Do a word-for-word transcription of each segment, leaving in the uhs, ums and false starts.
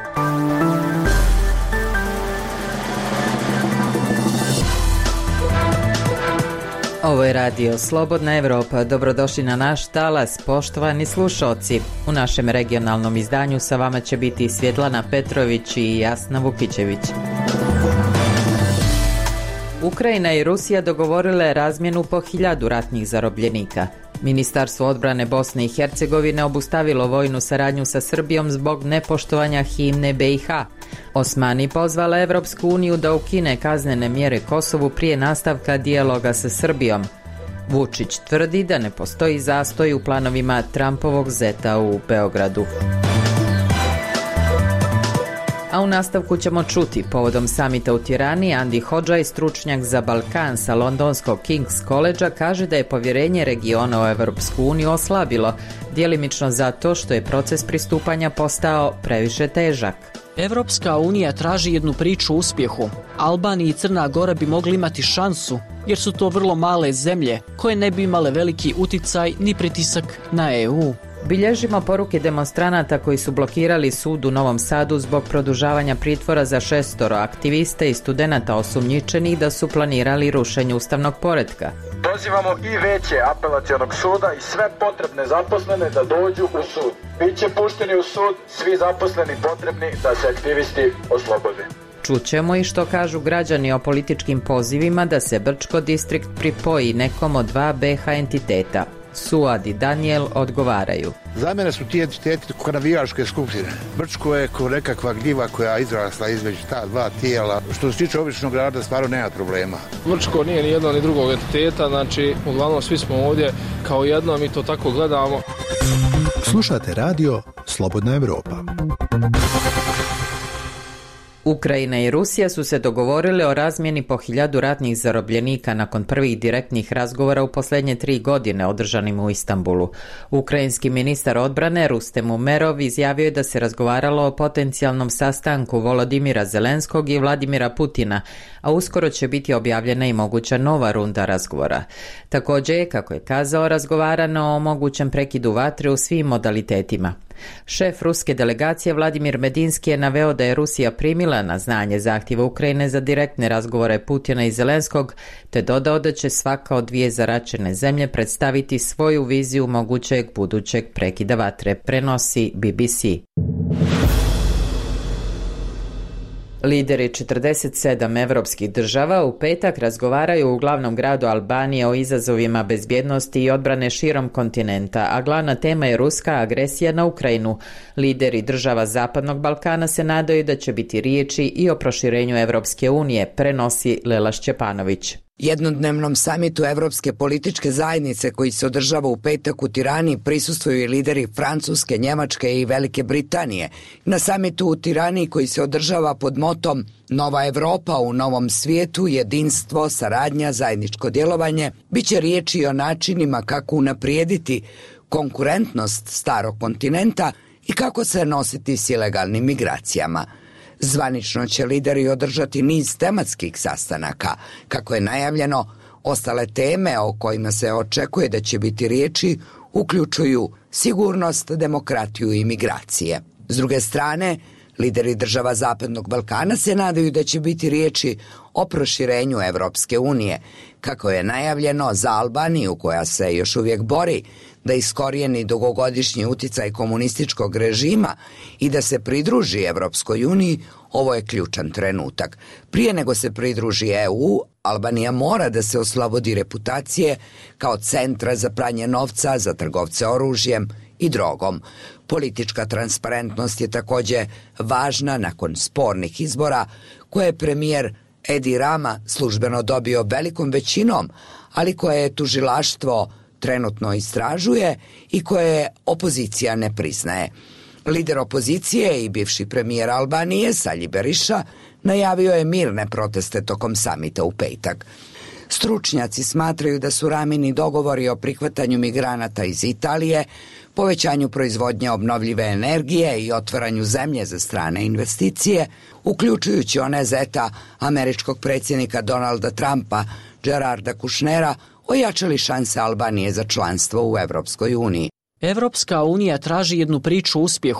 Ovo je radio Slobodna Evropa. Dobrodošli na naš talas, poštovani slušalci. U našem regionalnom izdanju sa vama će biti Svjetlana Petrović i Jasna Vukićević. Ukrajina i Rusija dogovorile razmjenu po hiljadu ratnih zarobljenika. Ministarstvo odbrane Bosne i Hercegovine obustavilo vojnu saradnju sa Srbijom zbog nepoštovanja himne B i H. Osmani pozvala Evropsku uniju da ukine kaznene mjere Kosovu prije nastavka dijaloga sa Srbijom. Vučić tvrdi da ne postoji zastoj u planovima Trumpovog zeta u Beogradu. A u nastavku ćemo čuti, povodom samita u Tirani, Andy Hodžaj, stručnjak za Balkan sa londonskog King's College-a, kaže da je povjerenje regiona u Evropsku uniju oslabilo, djelimično zato što je proces pristupanja postao previše težak. Evropska unija traži jednu priču o uspjehu. Albanija i Crna Gora bi mogli imati šansu, jer su to vrlo male zemlje koje ne bi imale veliki uticaj ni pritisak na E U. Bilježimo poruke demonstranata koji su blokirali sud u Novom Sadu zbog produžavanja pritvora za šestoro aktivista i studenata osumnjičenih da su planirali rušenje ustavnog poretka. Pozivamo i veće apelacionog suda i sve potrebne zaposlene da dođu u sud. Biće pušteni u sud svi zaposleni potrebni da se aktivisti oslobode. Čućemo i što kažu građani o političkim pozivima da se Brčko distrikt pripoji nekom od dva B H entiteta. Suad i Daniel odgovaraju. Za mene su ti entiteti kao navijačke skupštine. Brčko je kao nekakva gljiva koja je izrasla između ta dva tijela. Što se tiče običnog naroda, stvarno nema problema. Brčko nije ni jedno ni drugog entiteta, znači uglavnom svi smo ovdje kao jedno, mi to tako gledamo. Slušate radio Slobodna Evropa. Ukrajina i Rusija su se dogovorile o razmjeni po hiljadu ratnih zarobljenika nakon prvih direktnih razgovora u posljednje tri godine održanim u Istanbulu. Ukrajinski ministar odbrane Rustem Umerov izjavio je da se razgovaralo o potencijalnom sastanku Volodimira Zelenskog i Vladimira Putina, a uskoro će biti objavljena i moguća nova runda razgovora. Također je, kako je kazao, razgovarano o mogućem prekidu vatre u svim modalitetima. Šef ruske delegacije Vladimir Medinski je naveo da je Rusija primila na znanje zahtjeva Ukrajine za direktne razgovore Putina i Zelenskog, te dodao da će svaka od dvije zaračene zemlje predstaviti svoju viziju mogućeg budućeg prekida vatre, prenosi B B C. Lideri četrdeset sedam evropskih država u petak razgovaraju u glavnom gradu Albanije o izazovima bezbjednosti i odbrane širom kontinenta, a glavna tema je ruska agresija na Ukrajinu. Lideri država Zapadnog Balkana se nadaju da će biti riječi i o proširenju Evropske unije, prenosi Lela Šćepanović. Jednodnevnom samitu Evropske političke zajednice koji se održava u petak u Tirani prisustvuju i lideri Francuske, Njemačke i Velike Britanije. Na samitu u Tirani koji se održava pod motom Nova Evropa u novom svijetu, jedinstvo, saradnja, zajedničko djelovanje, bit će riječi o načinima kako unaprijediti konkurentnost starog kontinenta i kako se nositi s ilegalnim migracijama. Zvanično će lideri održati niz tematskih sastanaka. Kako je najavljeno, ostale teme o kojima se očekuje da će biti riječi uključuju sigurnost, demokratiju i migracije. S druge strane, lideri država Zapadnog Balkana se nadaju da će biti riječi o proširenju Evropske unije. Kako je najavljeno, za Albaniju, koja se još uvijek bori da iskorijeni dugogodišnji uticaj komunističkog režima i da se pridruži Evropskoj uniji, ovo je ključan trenutak. Prije nego se pridruži E U, Albanija mora da se oslobodi reputacije kao centra za pranje novca, za trgovce oružjem i drogom. Politička transparentnost je također važna nakon spornih izbora koje je premijer Edi Rama službeno dobio velikom većinom, ali koje je tužilaštvo trenutno istražuje i koje opozicija ne priznaje. Lider opozicije i bivši premijer Albanije Sali Berisha najavio je mirne proteste tokom samita u petak. Stručnjaci smatraju da su Ramini dogovori o prihvatanju migranata iz Italije, povećanju proizvodnje obnovljive energije i otvaranju zemlje za strane investicije, uključujući one zeta američkog predsjednika Donalda Trumpa, Gerarda Kushnera, ojačali šanse Albanije za članstvo u Evropskoj uniji. Evropska unija traži jednu priču o uspjehu.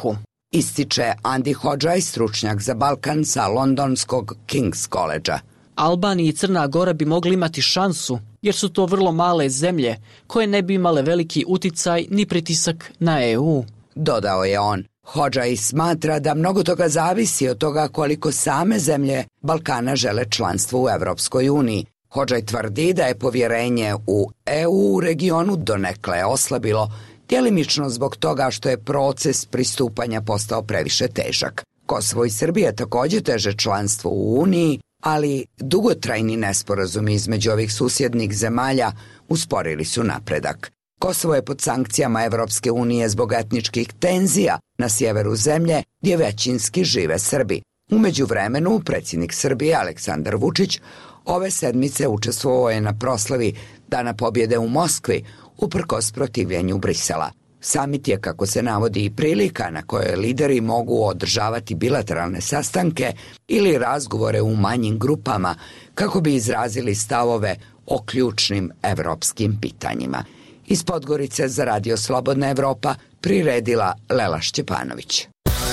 ističe Andy Hodžaj, stručnjak za Balkan sa londonskog King's College-a. Albanija i Crna Gora bi mogli imati šansu, jer su to vrlo male zemlje koje ne bi imale veliki uticaj ni pritisak na E U. Dodao je on. Hodžaj smatra da mnogo toga zavisi od toga koliko same zemlje Balkana žele članstvo u Evropskoj uniji. Hodžaj tvrdi da je povjerenje u E U u regionu donekle oslabilo, djelimično zbog toga što je proces pristupanja postao previše težak. Kosovo i Srbija također teže članstvo u Uniji, ali dugotrajni nesporazumi između ovih susjednih zemalja usporili su napredak. Kosovo je pod sankcijama Evropske unije zbog etničkih tenzija na sjeveru zemlje gdje većinski žive Srbi. U međuvremenu, predsjednik Srbije Aleksandar Vučić ove sedmice učestvovao je na proslavi Dana pobjede u Moskvi uprkos protivljenju Brisela. Samit je, kako se navodi, i prilika na kojoj lideri mogu održavati bilateralne sastanke ili razgovore u manjim grupama kako bi izrazili stavove o ključnim evropskim pitanjima. Iz Podgorice za Radio Slobodna Evropa priredila Lela Šćepanović.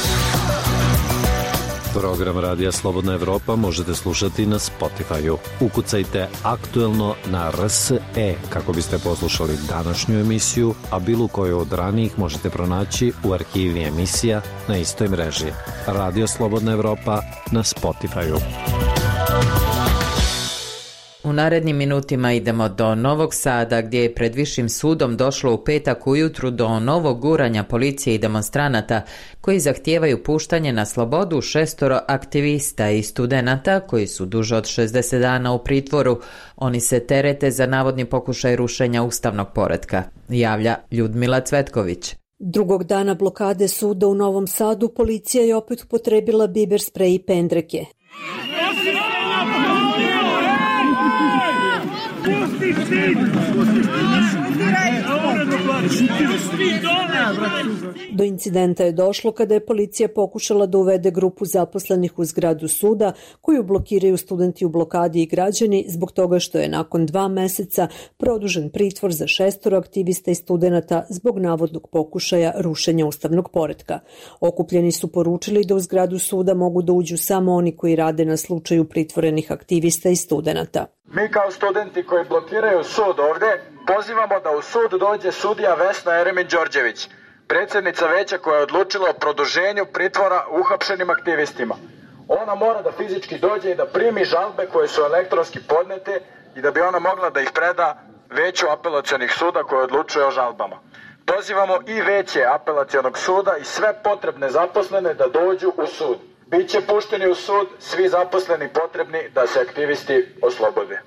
Program Radija Slobodna Evropa možete slušati na Spotify-u. Ukucajte aktuelno na R S E kako biste poslušali današnju emisiju, a bilo koju od ranijih možete pronaći u arhivi emisija na istoj mreži. Radio Slobodna Evropa na Spotify-u. U narednim minutima idemo do Novog Sada, gdje je pred Višim sudom došlo u petak ujutru do novog guranja policije i demonstranata koji zahtijevaju puštanje na slobodu šestoro aktivista i studenata koji su duže od šezdeset dana u pritvoru. Oni se terete za navodni pokušaj rušenja ustavnog poretka, javlja Ljudmila Cvetković. Drugog dana blokade suda u Novom Sadu policija je opet upotrebila biber sprej i pendreke. Do incidenta je došlo kada je policija pokušala da uvede grupu zaposlenih u zgradu suda koju blokiraju studenti u blokadi i građani zbog toga što je nakon dva meseca produžen pritvor za šestoro aktivista i studenata zbog navodnog pokušaja rušenja ustavnog poretka. Okupljeni su poručili da u zgradu suda mogu da uđu samo oni koji rade na slučaju pritvorenih aktivista i studenata. Mi kao studenti koji blokiraju sud ovdje pozivamo da u sud dođe sudija Vesna Eremić-Đorđević, predsjednica veća koja je odlučila o produženju pritvora uhapšenim aktivistima. Ona mora da fizički dođe i da primi žalbe koje su elektronski podnete i da bi ona mogla da ih preda veću apelacionih suda koje odlučuje o žalbama. Pozivamo i veće apelacionog suda i sve potrebne zaposlene da dođu u sud. Biće pušteni u sud svi zaposleni potrebni da se aktivisti oslobode.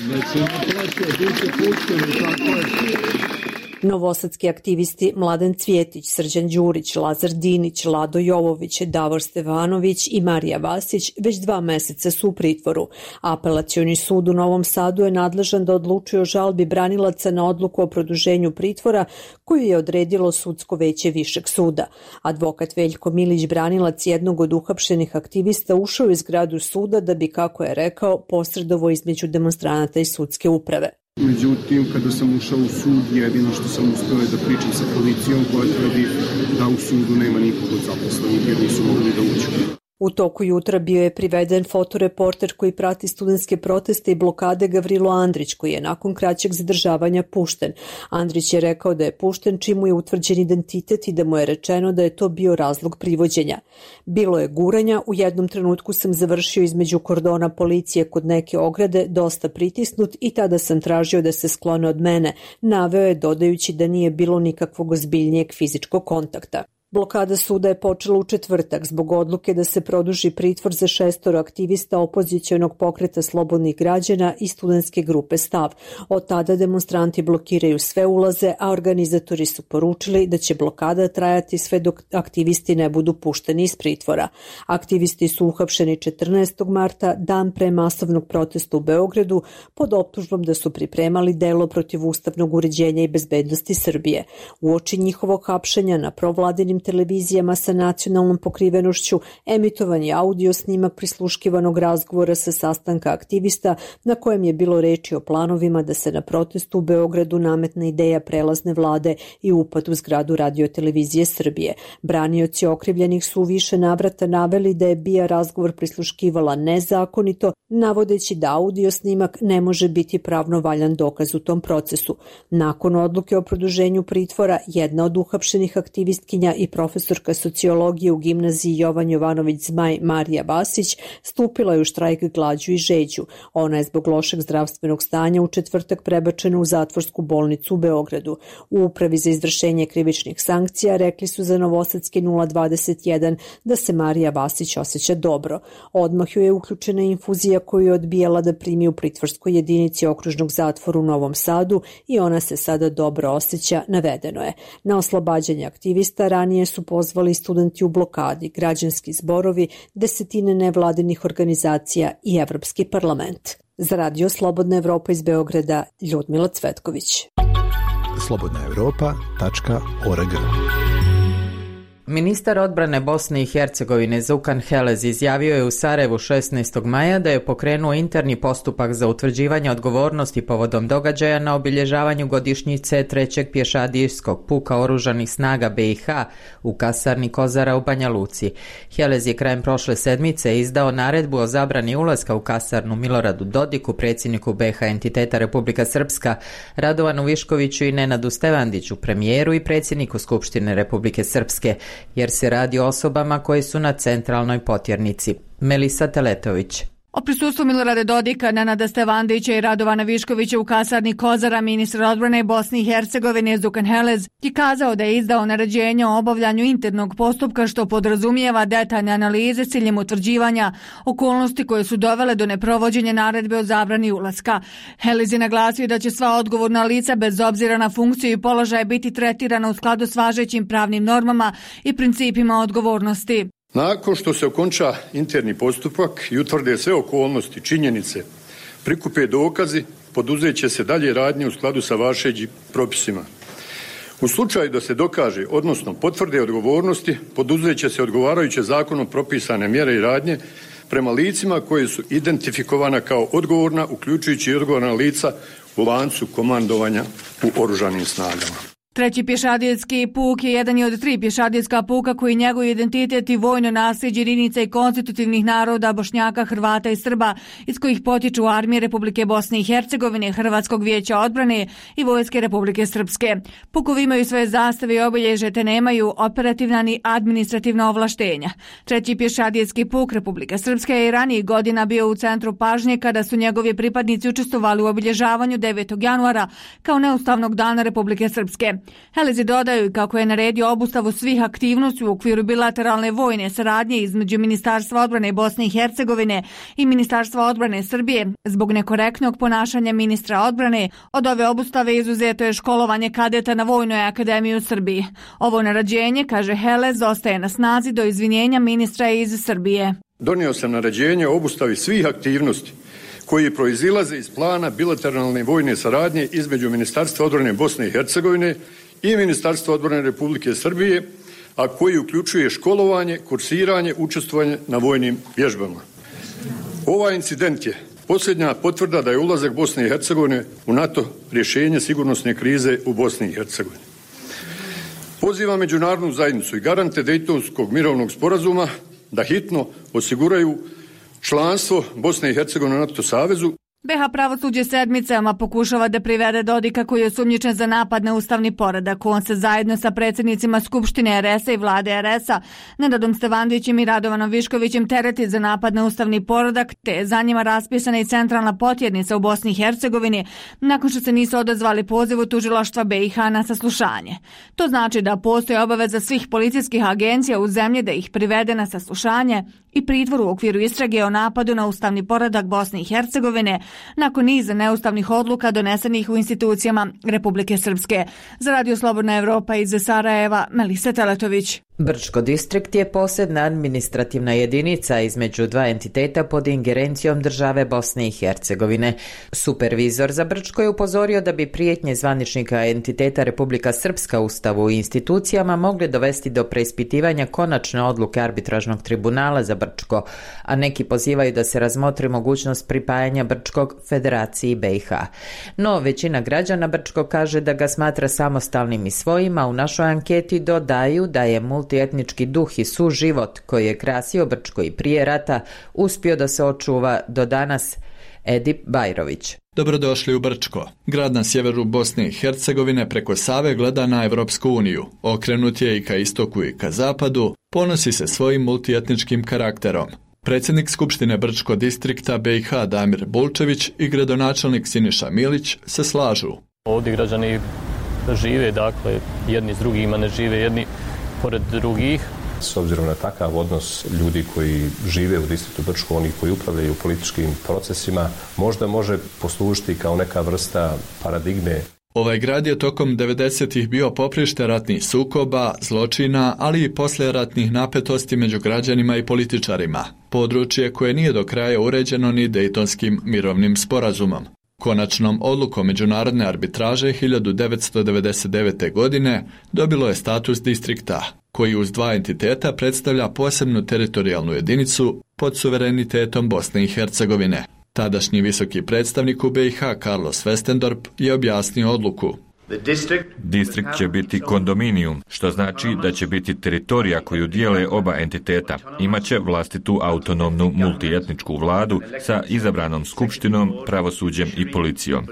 Novosadski aktivisti Mladen Cvjetić, Srđan Đurić, Lazar Dinić, Lado Jovović, Davor Stevanović i Marija Vasić već dva meseca su u pritvoru. Apelacioni sud u Novom Sadu je nadležan da odlučuje o žalbi branilaca na odluku o produženju pritvora koju je odredilo sudsko veće Višeg suda. Advokat Veljko Milić, branilac jednog od uhapšenih aktivista, ušao u zgradu suda da bi, kako je rekao, posredovao između demonstranata i sudske uprave. Međutim, kada sam ušao u sud, jedino što sam uspio je da pričam sa policijom koja tvrdi da u sudu nema nikog od zaposlenih jer nisu mogli da uđu. U toku jutra bio je priveden fotoreporter koji prati studentske proteste i blokade Gavrilo Andrić, koji je nakon kraćeg zadržavanja pušten. Andrić je rekao da je pušten čim mu je utvrđen identitet i da mu je rečeno da je to bio razlog privođenja. Bilo je guranja, u jednom trenutku sam završio između kordona policije kod neke ograde, dosta pritisnut i tada sam tražio da se sklone od mene, naveo je dodajući da nije bilo nikakvog ozbiljnijeg fizičkog kontakta. Blokada suda je počela u četvrtak zbog odluke da se produži pritvor za šestoro aktivista opozicionog pokreta slobodnih građana i studentske grupe Stav. Od tada demonstranti blokiraju sve ulaze, a organizatori su poručili da će blokada trajati sve dok aktivisti ne budu pušteni iz pritvora. Aktivisti su uhapšeni četrnaestog marta, dan pre masovnog protesta u Beogradu, pod optužbom da su pripremali delo protiv ustavnog uređenja i bezbednosti Srbije. Uoči njihovog hapšenja na provladinim lokalnim televizijama sa nacionalnom pokrivenošću emitovan je audio snimak prisluškivanog razgovora sa sastanka aktivista na kojem je bilo reči o planovima da se na protestu u Beogradu nametne ideja prelazne vlade i upad u zgradu Radio-televizije Srbije. Branioci okrivljenih su u više navrata naveli da je B I A razgovor prisluškivala nezakonito, navodeći da audio snimak ne može biti pravno valjan dokaz u tom procesu. Nakon odluke o produženju pritvora, jedna od uhapšenih aktivistkinja i profesorka sociologije u gimnaziji Jovan Jovanović Zmaj Marija Vasić stupila je u štrajk glađu i žeđu. Ona je zbog lošeg zdravstvenog stanja u četvrtak prebačena u zatvorsku bolnicu u Beogradu. U Upravi za izvršenje krivičnih sankcija rekli su za Novosadski nula dvadeset jedan da se Marija Vasić osjeća dobro. Odmah joj je uključena infuzija koju je odbijala da primi u pritvorskoj jedinici okružnog zatvora u Novom Sadu i ona se sada dobro osjeća, navedeno je. Na oslobađanje aktivista ranije su pozvali studenti u blokadi, građanski zborovi, desetine nevladinih organizacija i Evropski parlament. Za Radio Slobodna Evropa iz Beograda, Ljudmila Cvetković. slobodna evropa tačka org. Ministar odbrane Bosne i Hercegovine Zukan Helez izjavio je u Sarajevu šesnaestog maja da je pokrenuo interni postupak za utvrđivanje odgovornosti povodom događaja na obilježavanju godišnjice trećeg pješadijskog puka oružanih snaga B i H u kasarni Kozara u Banja Luci. Helez je krajem prošle sedmice izdao naredbu o zabrani ulaska u kasarnu Miloradu Dodiku, predsjedniku B i H entiteta Republika Srpska, Radovanu Viškoviću i Nenadu Stevandiću, premijeru i predsjedniku Skupštine Republike Srpske, jer se radi o osobama koje su na centralnoj potjernici. Melisa Teletović. O prisustvu Milorada Dodika, Nenada Stevandića i Radovana Viškovića u kasarni Kozara ministar odbrane Bosne i Hercegovine Zukan Helez je kazao da je izdao naređenje o obavljanju internog postupka što podrazumijeva detaljne analize s ciljem utvrđivanja okolnosti koje su dovele do neprovođenja naredbe o zabrani ulaska. Helez je naglasio da će sva odgovorna lica bez obzira na funkciju i položaj biti tretirana u skladu s važećim pravnim normama i principima odgovornosti. Nakon što se okonča interni postupak i utvrde sve okolnosti, činjenice, prikupe dokazi, poduzet će se dalje radnje u skladu sa važećim propisima. U slučaju da se dokaže, odnosno potvrde odgovornosti, poduzet će se odgovarajuće zakonom propisane mjere i radnje prema licima koje su identifikovana kao odgovorna, uključujući i odgovorna lica u lancu komandovanja u oružanim snagama. Treći pješadijski puk je jedan od tri pješadijska puka koji njeguju identitet i vojno nasljeđe jedinica i konstitutivnih naroda Bošnjaka, Hrvata i Srba, iz kojih potiču armije Republike Bosne i Hercegovine, Hrvatskog vijeća odbrane i Vojske Republike Srpske. Pukovi imaju svoje zastave i obilježe te nemaju operativna ni administrativna ovlaštenja. Treći pješadijski puk Republike Srpske je i ranijih godina bio u centru pažnje kada su njegovi pripadnici učestvovali u obilježavanju devetog januara kao neustavnog dana Republike Srpske. Helezi dodaju kako je naredio obustavu svih aktivnosti u okviru bilateralne vojne saradnje između Ministarstva odbrane Bosne i Hercegovine i Ministarstva odbrane Srbije zbog nekorektnog ponašanja ministra odbrane. Od ove obustave izuzeto je školovanje kadeta na Vojnoj akademiji u Srbiji. Ovo naređenje, kaže Helez, ostaje na snazi do izvinjenja ministra iz Srbije. Donio sam naređenje o obustavi svih aktivnosti koji proizilaze iz plana bilateralne vojne saradnje između Ministarstva odbrane Bosne i Hercegovine i Ministarstva odbrane Republike Srbije, a koji uključuje školovanje, kursiranje, učestvovanje na vojnim vježbama. Ovaj incident je posljednja potvrda da je ulazak Bosne i Hercegovine u NATO rješenje sigurnosne krize u Bosni i Hercegovini. Pozivam međunarodnu zajednicu i garante Dejtonskog mirovnog sporazuma da hitno osiguraju članstvo Bosne i Hercegovine u NATO savezu. B i H pravosuđe sedmicama pokušava da privede Dodika koji je osumnjičen za napad na ustavni poredak. On se zajedno sa predsjednicima Skupštine er es a i vlade er es a, Nenadom Stevandićem i Radovanom Viškovićem tereti za napad na ustavni poredak, te je za njima raspisana i centralna potjednica u Bosni i Hercegovini nakon što se nisu odazvali pozivu tužilaštva B i H na saslušanje. To znači da postoji obaveza svih policijskih agencija u zemlji da ih privede na saslušanje i pritvor u okviru istrage o napadu na ustavni poredak Bosne i Hercegovine nakon niza neustavnih odluka donesenih u institucijama Republike Srpske. Za Radio Slobodna Evropa iz Sarajeva, Melisa Teletović. Brčko distrikt je posebna administrativna jedinica između dva entiteta pod ingerencijom države Bosne i Hercegovine. Supervizor za Brčko je upozorio da bi prijetnje zvaničnika entiteta Republika Srpska Ustavu i institucijama mogli dovesti do preispitivanja konačne odluke arbitražnog tribunala za Brčko, a neki pozivaju da se razmotri mogućnost pripajanja Brčkog Federaciji be i ha. No, većina građana Brčko kaže da ga smatra samostalnim i svojim, a u našoj anketi dodaju da je multietnički duh i suživot koji je krasio Brčko i prije rata uspio da se očuva do danas. Edip Bajrović. Dobrodošli u Brčko. Grad na sjeveru Bosne i Hercegovine preko Save gleda na Evropsku uniju. Okrenut je i ka istoku i ka zapadu, ponosi se svojim multietničkim karakterom. Predsjednik Skupštine Brčko distrikta be i ha Damir Bulčević i gradonačelnik Siniša Milić se slažu. Ovdje građani žive, dakle, jedni s drugima, ne žive jedni pored drugih. S obzirom na takav odnos ljudi koji žive u distriktu Brčko, oni koji upravljaju političkim procesima, možda može poslužiti kao neka vrsta paradigme. Ovaj grad je tokom devedesetih bio poprište ratnih sukoba, zločina, ali i poslijeratnih napetosti među građanima i političarima. Područje koje nije do kraja uređeno ni Dejtonskim mirovnim sporazumom. Konačnom odlukom međunarodne arbitraže hiljadu devetsto devedeset devete. godine dobilo je status distrikta, koji uz dva entiteta predstavlja posebnu teritorijalnu jedinicu pod suverenitetom Bosne i Hercegovine. Tadašnji visoki predstavnik u be i ha Carlos Westendorp je objasnio odluku. Distrikt će biti kondominijum, što znači da će biti teritorija koju dijele oba entiteta. Imaće vlastitu autonomnu multietničku vladu sa izabranom skupštinom, pravosuđem i policijom.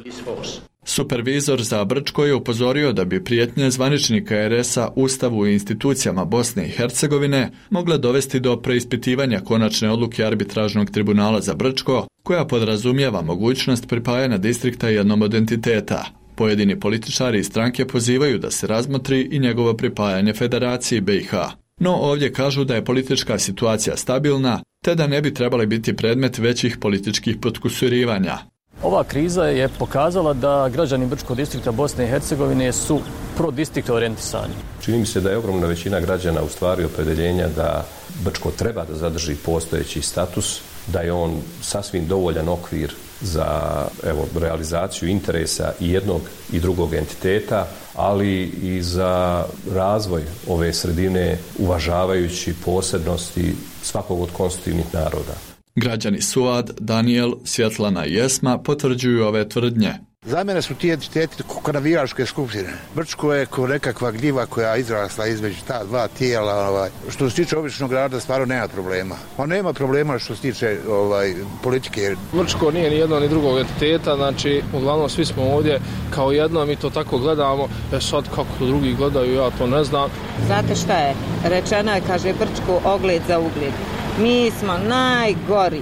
Supervizor za Brčko je upozorio da bi prijetnje zvaničnika er es-a Ustavu i institucijama Bosne i Hercegovine mogle dovesti do preispitivanja konačne odluke arbitražnog tribunala za Brčko, koja podrazumijeva mogućnost pripajanja distrikta jednom od entiteta. Pojedini političari i stranke pozivaju da se razmotri i njegovo pripajanje Federaciji be i ha. No ovdje kažu da je politička situacija stabilna, te da ne bi trebali biti predmet većih političkih potkusurivanja. Ova kriza je pokazala da građani Brčkog distrikta Bosne i Hercegovine su pro-distrikt orijentisani. Čini mi se da je ogromna većina građana u stvari opredeljenja da Brčko treba da zadrži postojeći status, da je on sasvim dovoljan okvir za evo, realizaciju interesa i jednog i drugog entiteta, ali i za razvoj ove sredine uvažavajući posebnosti svakog od konstitutivnih naroda. Građani Suad, Daniel, Svjetlana i Esma potvrđuju ove tvrdnje. Za mene su ti entiteti kao navijačke skupštine. Brčko je kao nekakva gljiva koja izrasla između ta dva tijela. Ovaj. Što se tiče običnog grada, stvarno nema problema. On nema problema što se tiče ovaj, politike. Brčko nije ni jedno ni drugog entiteta, znači uglavnom svi smo ovdje kao jedno, mi to tako gledamo. E sad kako to drugi gledaju, ja to ne znam. Znate šta je? Rečeno je, kaže Brčko, ogled za ugled. Mi smo najgori,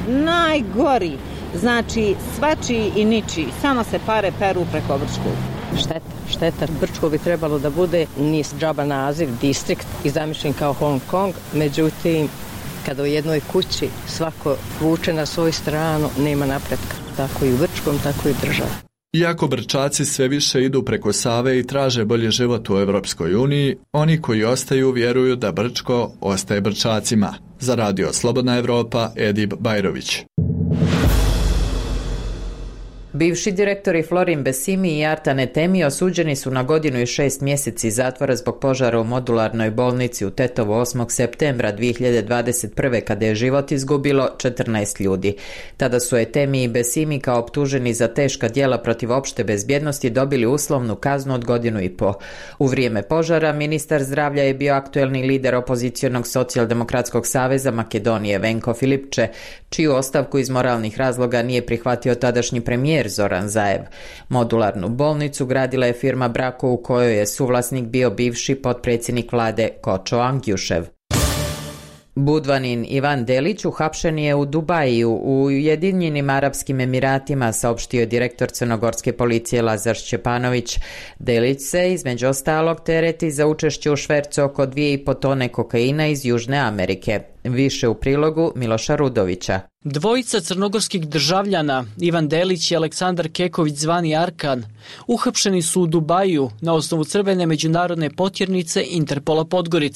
najgori. Znači, svačiji i ničiji, samo se pare peru preko Brčkog. Šteta, šteta. Brčko bi trebalo da bude, nije džaba naziv, distrikt i zamišljen kao Hong Kong, međutim, kada u jednoj kući svako vuče na svoju stranu, nema napretka. Tako i u Brčkom, tako i u državi. Iako Brčaci sve više idu preko Save i traže bolji život u Evropskoj uniji, oni koji ostaju vjeruju da Brčko ostaje Brčacima. Za radio Slobodna Evropa, Edip Bajrović. Bivši direktori Florin Besimi i Artan Etemi osuđeni su na godinu i šest mjeseci zatvora zbog požara u modularnoj bolnici u Tetovu osmog septembra dvije hiljade dvadeset prve. kada je život izgubilo četrnaest ljudi. Tada su Etemi i Besimi kao optuženi za teška djela protiv opšte bezbjednosti dobili uslovnu kaznu od godinu i po. U vrijeme požara ministar zdravlja je bio aktuelni lider opozicionog socijaldemokratskog saveza Makedonije Venko Filipče, čiju ostavku iz moralnih razloga nije prihvatio tadašnji premijer Zoran Zaev. Modularnu bolnicu gradila je firma Brako u kojoj je suvlasnik bio bivši potpredsjednik vlade Kočo Angjušev. Budvanin Ivan Delić uhapšen je u Dubaju u Ujedinjenim Arapskim Emiratima, saopštio direktor crnogorske policije Lazar Šćepanović. Delić se između ostalog tereti za učešće u švercu oko dvije i po tone kokaina iz Južne Amerike. Više u prilogu Miloša Rudovića. Dvojica crnogorskih državljana, Ivan Delić i Aleksandar Keković zvani Arkan, uhapšeni su u Dubaju na osnovu crvene međunarodne potjernice Interpola Podgorica.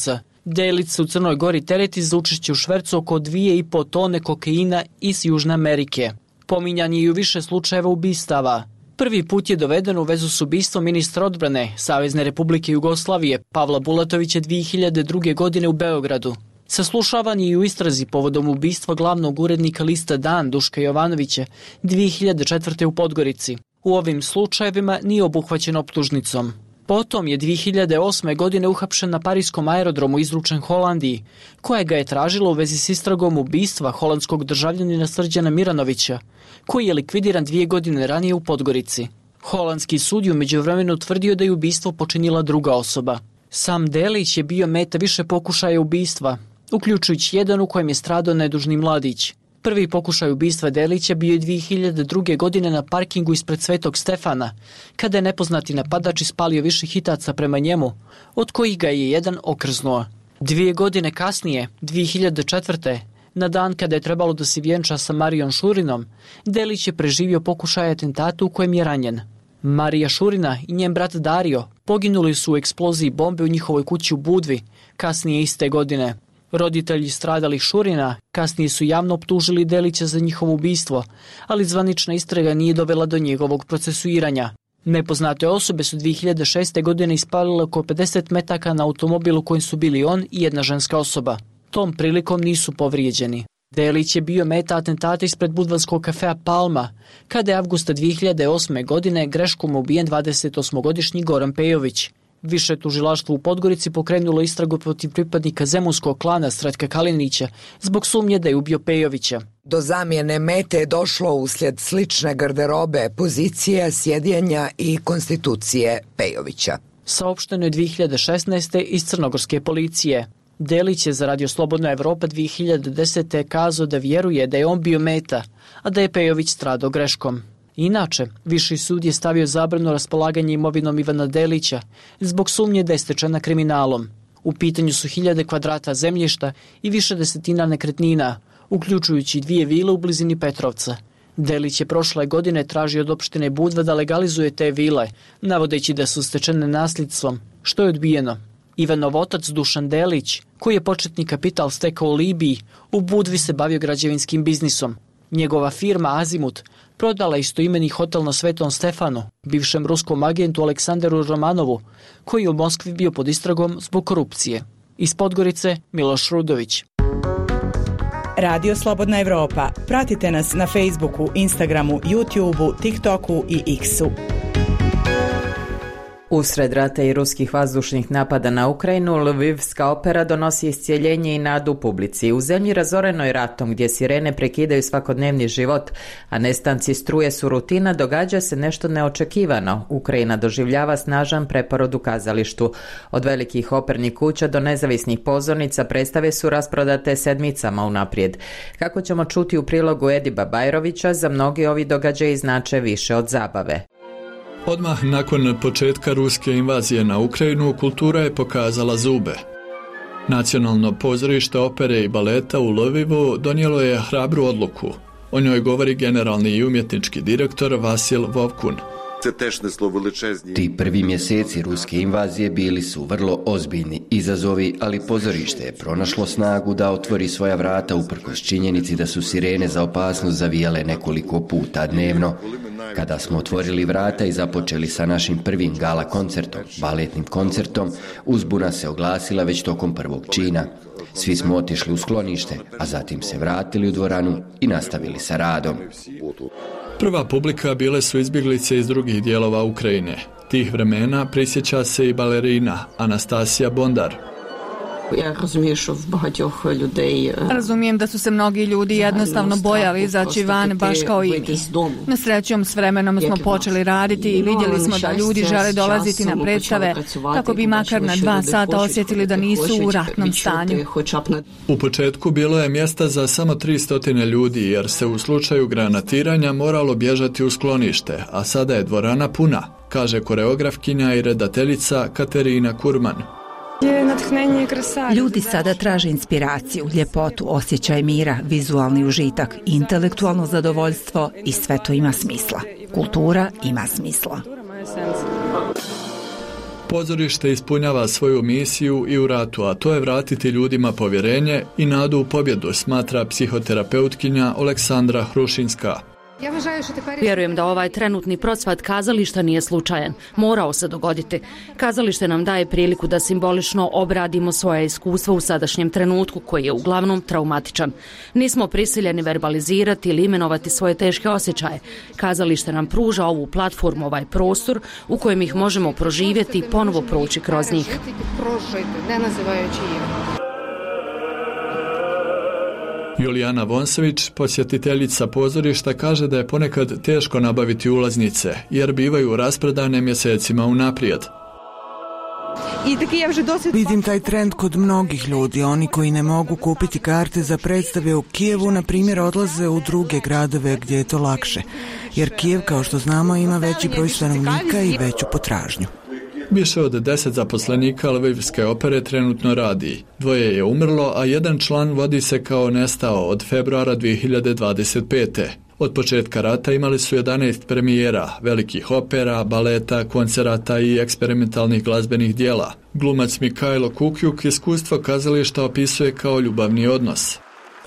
Delić se u Crnoj Gori tereti za učešće u švercu oko dvije i po tone kokaina iz Južne Amerike. Pominjan je i u više slučajeva ubistava. Prvi put je doveden u vezu s ubistvom ministra odbrane Savezne Republike Jugoslavije Pavla Bulatovića dvije hiljade druge. godine u Beogradu. Saslušavan je i u istrazi povodom ubistva glavnog urednika lista Dan Duška Jovanovića dvije hiljade četvrte. u Podgorici. U ovim slučajevima nije obuhvaćen optužnicom. Potom je dvije hiljade osme. godine uhapšen na parijskom aerodromu izručen Holandiji, koja ga je tražila u vezi s istragom ubistva holandskog državljanina Srđana Miranovića, koji je likvidiran dvije godine ranije u Podgorici. Holandski sud je u međuvremenu utvrdio da je ubistvo počinila druga osoba. Sam Delić je bio meta više pokušaja ubistva, uključujući jedan u kojem je stradao nedužni mladić. Prvi pokušaj ubistva Delića bio je dvije hiljade druge. godine na parkingu ispred Svetog Stefana, kada je nepoznati napadač ispalio više hitaca prema njemu, od kojih ga je jedan okrznuo. Dvije godine kasnije, dvije hiljade četvrte. na dan kada je trebalo da se vjenča sa Marijom Šurinom, Delić je preživio pokušaj atentata u kojem je ranjen. Marija Šurina i njen brat Dario poginuli su u eksploziji bombe u njihovoj kući u Budvi, kasnije iste godine. Roditelji stradalih Šurina kasnije su javno optužili Delića za njihovo ubistvo, ali zvanična istraga nije dovela do njegovog procesuiranja. Nepoznate osobe su dvije hiljade šeste. godine ispalile oko pedeset metaka na automobilu kojim su bili on i jedna ženska osoba. Tom prilikom nisu povrijeđeni. Delić je bio meta atentata ispred budvanskog kafea Palma, kada je avgusta dvije hiljade osme. godine greškom ubijen dvadesetosmogodišnji Goran Pejović. Više tužilaštvo u Podgorici pokrenulo istragu protiv pripadnika zemunskog klana Stratka Kalinića zbog sumnje da je ubio Pejovića. Do zamjene mete je došlo uslijed slične garderobe, pozicije, sjedjenja i konstitucije Pejovića. Saopšteno je dvije hiljade šesnaeste. iz crnogorske policije. Delić je za Radio Slobodna Evropa dvije hiljade desete. kazao da vjeruje da je on bio meta, a da je Pejović stradao greškom. Inače, Viši sud je stavio zabranu raspolaganja imovinom Ivana Delića zbog sumnje da je stečena kriminalom. U pitanju su hiljade kvadrata zemljišta i više desetina nekretnina, uključujući dvije vile u blizini Petrovca. Delić je prošle godine tražio od opštine Budva da legalizuje te vile, navodeći da su stečene nasljedstvom, što je odbijeno. Ivanov otac Dušan Delić, koji je početni kapital stekao u Libiji, u Budvi se bavio građevinskim biznisom. Njegova firma Azimut prodala istoimeni hotel na Svetom Stefanu, bivšem ruskom agentu Aleksanderu Romanovu, koji je u Moskvi bio pod istragom zbog korupcije. Iz Podgorice, Miloš Rudović. Radio Slobodna Evropa. Pratite nas na Facebooku, Instagramu, YouTubeu, TikToku i X-u. Usred rata i ruskih vazdušnih napada na Ukrajinu, Lvivska opera donosi iscijeljenje i nadu publici. U zemlji razorenoj ratom, gdje sirene prekidaju svakodnevni život, a nestanci struje su rutina, događa se nešto neočekivano. Ukrajina doživljava snažan preporod u kazalištu. Od velikih opernih kuća do nezavisnih pozornica predstave su rasprodate sedmicama unaprijed. Kako ćemo čuti u prilogu Ediba Bajrovića, za mnogi ovi događaji znače više od zabave. Odmah nakon početka ruske invazije na Ukrajinu, kultura je pokazala zube. Nacionalno pozorište opere i baleta u Lvivu donijelo je hrabru odluku. O njoj govori generalni i umjetnički direktor Vasil Vovkun. Ti prvi mjeseci ruske invazije bili su vrlo ozbiljni izazovi, ali pozorište je pronašlo snagu da otvori svoja vrata uprkos činjenici da su sirene za opasnost zavijale nekoliko puta dnevno. Kada smo otvorili vrata i započeli sa našim prvim gala koncertom, baletnim koncertom, uzbuna se oglasila već tokom prvog čina. Svi smo otišli u sklonište, a zatim se vratili u dvoranu i nastavili sa radom. Prva publika bile su izbjeglice iz drugih dijelova Ukrajine. Tih vremena prisjeća se i balerina Anastasija Bondar. Razumijem da su se mnogi ljudi jednostavno bojali izaći van, baš kao i mi. Na srećom, s vremenom smo počeli raditi i vidjeli smo da ljudi žele dolaziti na predstave kako bi makar na dva sata osjetili da nisu u ratnom stanju. U početku bilo je mjesta za samo tristo ljudi jer se u slučaju granatiranja moralo bježati u sklonište, a sada je dvorana puna, kaže koreografkinja i redateljica Katerina Kurman. Ljudi sada traže inspiraciju, ljepotu, osjećaj mira, vizualni užitak, intelektualno zadovoljstvo i sve to ima smisla. Kultura ima smisla. Pozorište ispunjava svoju misiju i u ratu, a to je vratiti ljudima povjerenje i nadu u pobjedu, smatra psihoterapeutkinja Aleksandra Hrušinska. Vjerujem da ovaj trenutni procvat kazališta nije slučajan. Morao se dogoditi. Kazalište nam daje priliku da simbolično obradimo svoje iskustva u sadašnjem trenutku, koji je uglavnom traumatičan. Nismo prisiljeni verbalizirati ili imenovati svoje teške osjećaje. Kazalište nam pruža ovu platformu, ovaj prostor u kojem ih možemo proživjeti i ponovo proći kroz njih. Julijana Vonsević, posjetiteljica pozorišta, kaže da je ponekad teško nabaviti ulaznice, jer bivaju rasprodane mjesecima unaprijed. Vidim taj trend kod mnogih ljudi. Oni koji ne mogu kupiti karte za predstave u Kijevu, na primjer, odlaze u druge gradove gdje je to lakše. Jer Kijev, kao što znamo, ima veći broj stanovnika i veću potražnju. Više od deset zaposlenika Lvivske opere trenutno radi. Dvoje je umrlo, a jedan član vodi se kao nestao od februara dvije hiljade dvadeset pete. Od početka rata imali su jedanaest premijera, velikih opera, baleta, koncerata i eksperimentalnih glazbenih dijela. Glumac Mikajlo Kukjuk iskustvo kazališta opisuje kao ljubavni odnos.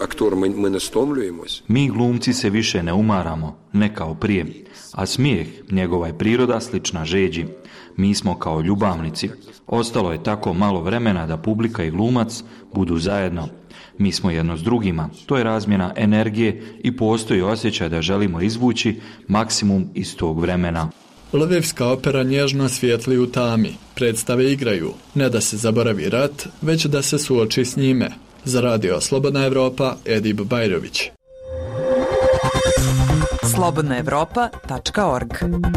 Mi glumci se više ne umaramo, ne kao prije, a smijeh, njegova je priroda slična žeđi. Mi smo kao ljubavnici. Ostalo je tako malo vremena da publika i glumac budu zajedno. Mi smo jedno s drugima. To je razmjena energije i postoji osjećaj da želimo izvući maksimum iz tog vremena. Lvivska opera nježno svijetli u tami. Predstave igraju. Ne da se zaboravi rat, već da se suoči s njime. Za radio Slobodna Evropa, Edip Bajrović. slobodna evropa tačka org.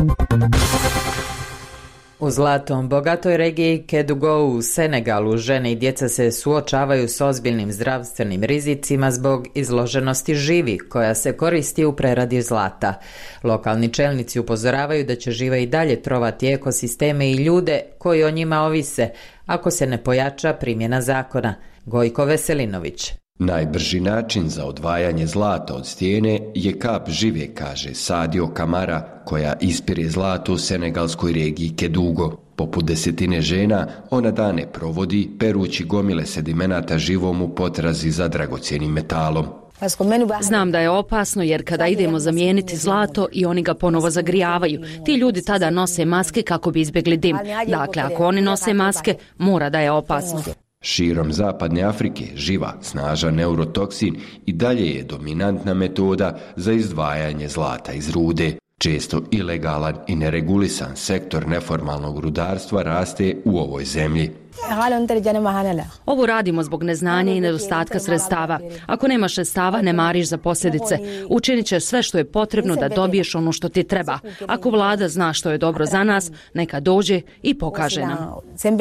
U zlatom bogatoj regiji Kedugou u Senegalu žene i djeca se suočavaju s ozbiljnim zdravstvenim rizicima zbog izloženosti živi koja se koristi u preradi zlata. Lokalni čelnici upozoravaju da će živa i dalje trovati ekosisteme i ljude koji o njima ovise ako se ne pojača primjena zakona. Gojko Veselinović. Najbrži način za odvajanje zlata od stijene je kap žive, kaže Sadio Kamara, koja ispire zlato u senegalskoj regiji Kedugo. Poput desetine žena, ona dane provodi perući gomile sedimenata živom u potrazi za dragocjenim metalom. Znam da je opasno jer kada idemo zamijeniti zlato i oni ga ponovo zagrijavaju, ti ljudi tada nose maske kako bi izbjegli dim. Dakle, ako oni nose maske, mora da je opasno. Širom zapadne Afrike živa, snažan neurotoksin i dalje je dominantna metoda za izdvajanje zlata iz rude. Često ilegalan i neregulisan sektor neformalnog rudarstva raste u ovoj zemlji. Ovo radimo zbog neznanja i nedostatka sredstava. Ako nemaš sredstava, ne mariš za posljedice. Učinit ćeš sve što je potrebno da dobiješ ono što ti treba. Ako vlada zna što je dobro za nas, neka dođe i pokaže nam.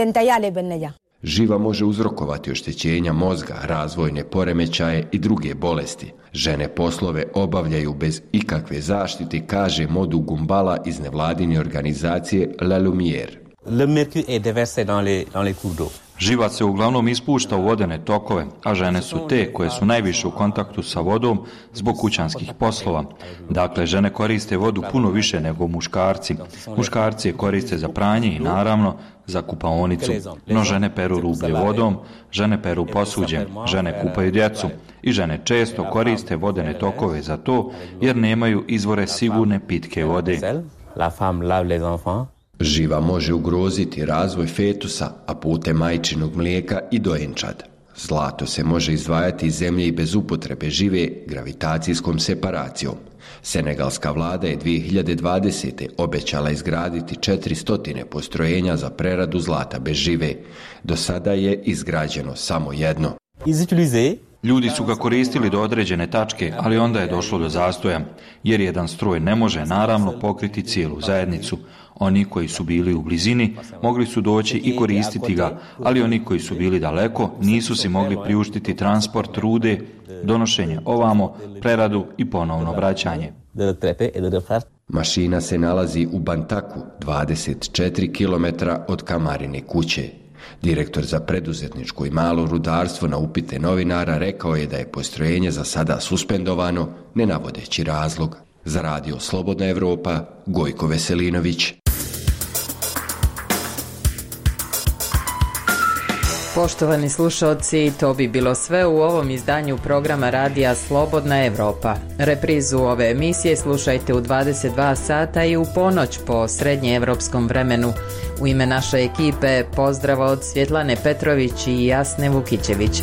Živa može uzrokovati oštećenja mozga, razvojne poremećaje i druge bolesti. Žene poslove obavljaju bez ikakve zaštite, kaže Modu Gumbala iz nevladine organizacije La Lumière. Le mercure est déversé dans les, dans les cours d'eau. Živac se uglavnom ispušta u vodene tokove, a žene su te koje su najviše u kontaktu sa vodom zbog kućanskih poslova. Dakle, žene koriste vodu puno više nego muškarci. Muškarci je koriste za pranje i naravno za kupaonicu. No žene peru rublje vodom, žene peru posuđe, žene kupaju djecu i žene često koriste vodene tokove za to jer nemaju izvore sigurne pitke vode. La femme lave les enfants. Živa može ugroziti razvoj fetusa, a putem majčinog mlijeka i dojenčad. Zlato se može izdvajati iz zemlje i bez upotrebe žive gravitacijskom separacijom. Senegalska vlada je dvije hiljade dvadesete. obećala izgraditi četiristo postrojenja za preradu zlata bez žive. Do sada je izgrađeno samo jedno. Ljudi su ga koristili do određene tačke, ali onda je došlo do zastoja, jer jedan stroj ne može naravno pokriti cijelu zajednicu. Oni koji su bili u blizini mogli su doći i koristiti ga, ali oni koji su bili daleko nisu si mogli priuštiti transport rude, donošenje ovamo, preradu i ponovno vraćanje. Mašina se nalazi u Bantaku, dvadeset četiri kilometra od Kamarine kuće. Direktor za preduzetničko i malo rudarstvo na upite novinara rekao je da je postrojenje za sada suspendovano, ne navodeći razlog. Za radio Slobodna Evropa, Gojko Veselinović. Poštovani slušalci, to bi bilo sve u ovom izdanju programa radija Slobodna Evropa. Reprizu ove emisije slušajte u dvadeset dva sata i u ponoć po srednjeevropskom vremenu. U ime naše ekipe pozdrav od Svjetlane Petrović i Jasne Vukićević.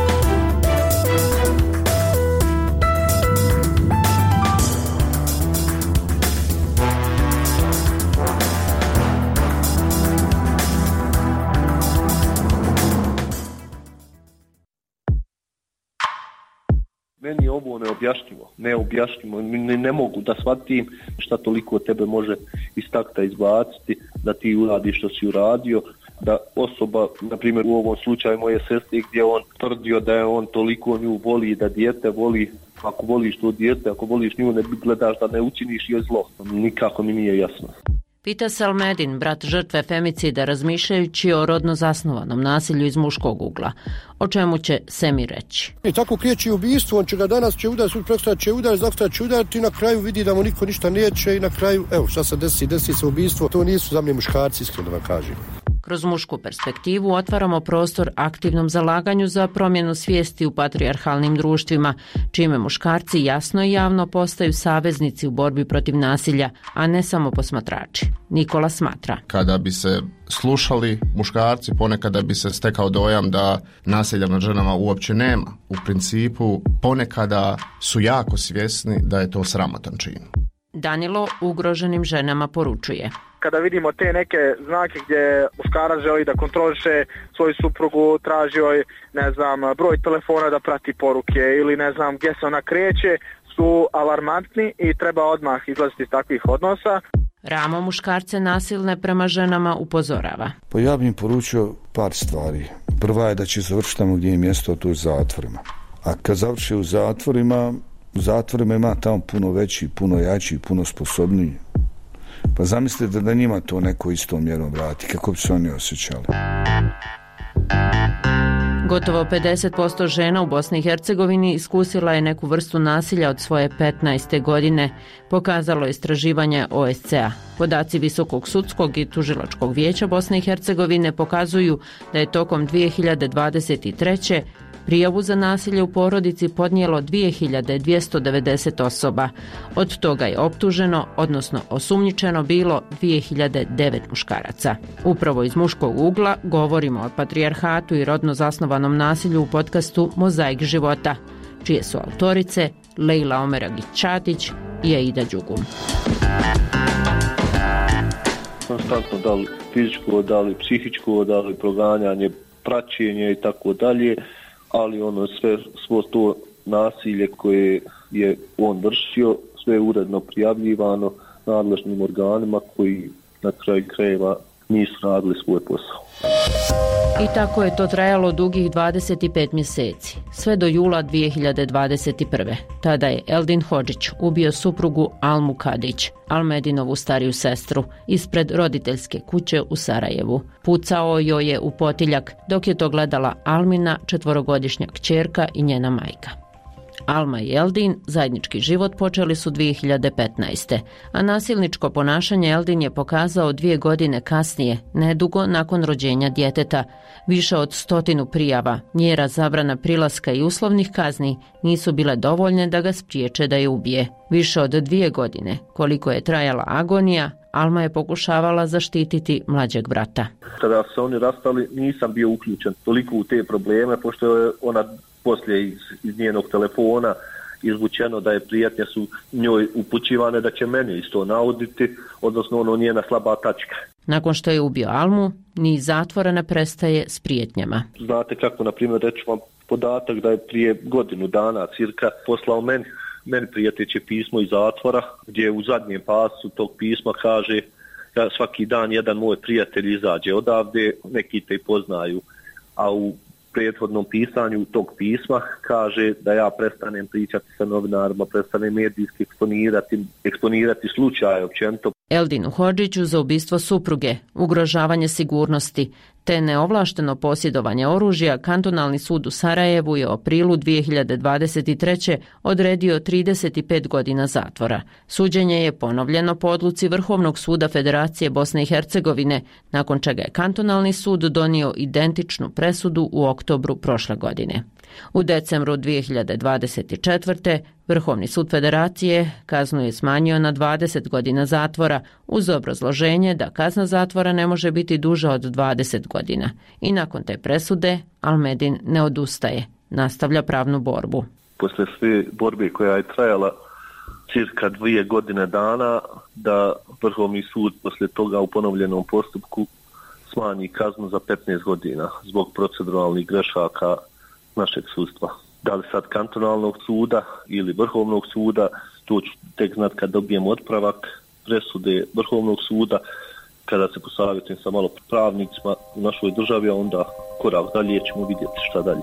Meni je ovo neobjašnjivo, neobjašnjivo, ne, ne mogu da shvatim šta toliko tebe može iz takta izbaciti, da ti uradiš što si uradio, da osoba, na primjer u ovom slučaju moje sestre, gdje on tvrdio da je on toliko nju voli, da dijete voli, ako voliš to dijete, ako voliš nju, ne gledaš da ne učiniš joj zlo. Nikako mi nije jasno. Pita Salmedin, brat žrtve femicida, razmišljajući o rodno zasnovanom nasilju iz muškog ugla. O čemu će Semi reći? I tako kriječi ubistvo, on će ga danas će udariti, sutra prekstra će udariti, zaksta će udariti i na kraju vidi da mu niko ništa neće i na kraju, evo šta se desi, desi se ubistvo. To nisu za mne muškarci, iskreno da vam kažem. Kroz mušku perspektivu otvaramo prostor aktivnom zalaganju za promjenu svijesti u patrijarhalnim društvima, čime muškarci jasno i javno postaju saveznici u borbi protiv nasilja, a ne samo posmatrači. Nikola smatra. Kada bi se slušali muškarci, ponekada bi se stekao dojam da nasilja nad ženama uopće nema. U principu, ponekada su jako svjesni da je to sramotan čin. Danilo ugroženim ženama poručuje. Kada vidimo te neke znake gdje muškarac želi da kontroliše svoju suprugu, traži joj, ne znam, broj telefona da prati poruke ili ne znam gdje se ona kreće, su alarmantni i treba odmah izlaziti iz takvih odnosa. Ramo muškarce nasilne prema ženama upozorava. Pa ja bih im poručio par stvari. Prva je da će završiti tamo gdje je mjesto, to je u zatvorima. A kad završi u zatvorima, u zatvorima ima tamo puno veći, puno jači, puno sposobniji. Pa zamislite da njima to neko istom mjerom vrati, kako bi se oni osjećali. Gotovo pedeset posto žena u Bosni i Hercegovini iskusila je neku vrstu nasilja od svoje petnaeste godine, pokazalo istraživanje O S C E a. Podaci Visokog sudskog i tužilačkog vijeća Bosne i Hercegovine pokazuju da je tokom dvije hiljade dvadeset treće prijavu za nasilje u porodici podnijelo dvije hiljade dvjesto devedeset osoba. Od toga je optuženo, odnosno osumnjičeno bilo dvije hiljade devet muškaraca. Upravo iz muškog ugla govorimo o patrijarhatu i rodno zasnovanom nasilju u podcastu Mozaik života, čije su autorice Lejla Omeragić-Čatić i Aida Đugum. Konstantno da li fizičko, da li psihičko, da li proganjanje, praćenje i tako dalje, ali ono sve, svo to nasilje koje je on vršio, sve je uredno prijavljivano nadležnim organima koji na kraju krajeva nisu radili svoj posao. I tako je to trajalo dugih dvadeset pet mjeseci, sve do jula dvije hiljade dvadeset prve. Tada je Eldin Hodžić ubio suprugu Almu Kadić, Almedinovu stariju sestru, ispred roditeljske kuće u Sarajevu. Pucao joj je u potiljak, dok je to gledala Almina, četvorogodišnja kćerka i njena majka. Alma i Eldin zajednički život počeli su dvije hiljade petnaeste. a nasilničko ponašanje Eldin je pokazao dvije godine kasnije, nedugo nakon rođenja djeteta. Više od stotinu prijava, mjera zabrana prilaska i uslovnih kazni nisu bile dovoljne da ga spriječe da je ubije. Više od dvije godine, koliko je trajala agonija, Alma je pokušavala zaštititi mlađeg brata. Kada se oni rastali, nisam bio uključen toliko u te probleme, pošto je ona poslije iz, iz njenog telefona izvučeno da je prijetnje su njoj upućivane da će mene isto nauditi, odnosno ono njena slaba tačka. Nakon što je ubio Almu, niz zatvora ne prestaje s prijetnjama. Znate kako, na primjer, reći vam podatak da je prije godinu dana cirka poslao meni, meni prijeteće pismo iz zatvora, gdje u zadnjem pasu tog pisma kaže da svaki dan jedan moj prijatelj izađe odavde, neki te poznaju, a u prethodnom pisanju tog pisma kaže da ja prestanem pričati sa novinarima, prestanem medijski eksponirati, eksponirati slučaje općenito. Eldinu Hodžiću za ubistvo supruge, ugrožavanje sigurnosti, te neovlašteno posjedovanje oružja, kantonalni sud u Sarajevu je u aprilu dvije hiljade dvadeset treće. odredio trideset pet godina zatvora. Suđenje je ponovljeno po odluci Vrhovnog suda Federacije Bosne i Hercegovine, nakon čega je kantonalni sud donio identičnu presudu u oktobru prošle godine. U decembru dvije hiljade dvadeset četvrte. Vrhovni sud Federacije kaznu je smanjio na dvadeset godina zatvora uz obrazloženje da kazna zatvora ne može biti duža od dvadeset godina. I nakon te presude Almedin ne odustaje, nastavlja pravnu borbu. Posle sve borbe koja je trajala cirka dvije godine dana, da Vrhovni sud posle toga u ponovljenom postupku smanji kaznu za petnaest godina zbog proceduralnih grešaka našeg sudstva. Da li sad kantonalnog suda ili Vrhovnog suda, to ću tek znat kad dobijem otpravak presude Vrhovnog suda, kada se posavjetujem sa malo pravnicima u našoj državi, a onda korak dalje ćemo vidjeti šta dalje.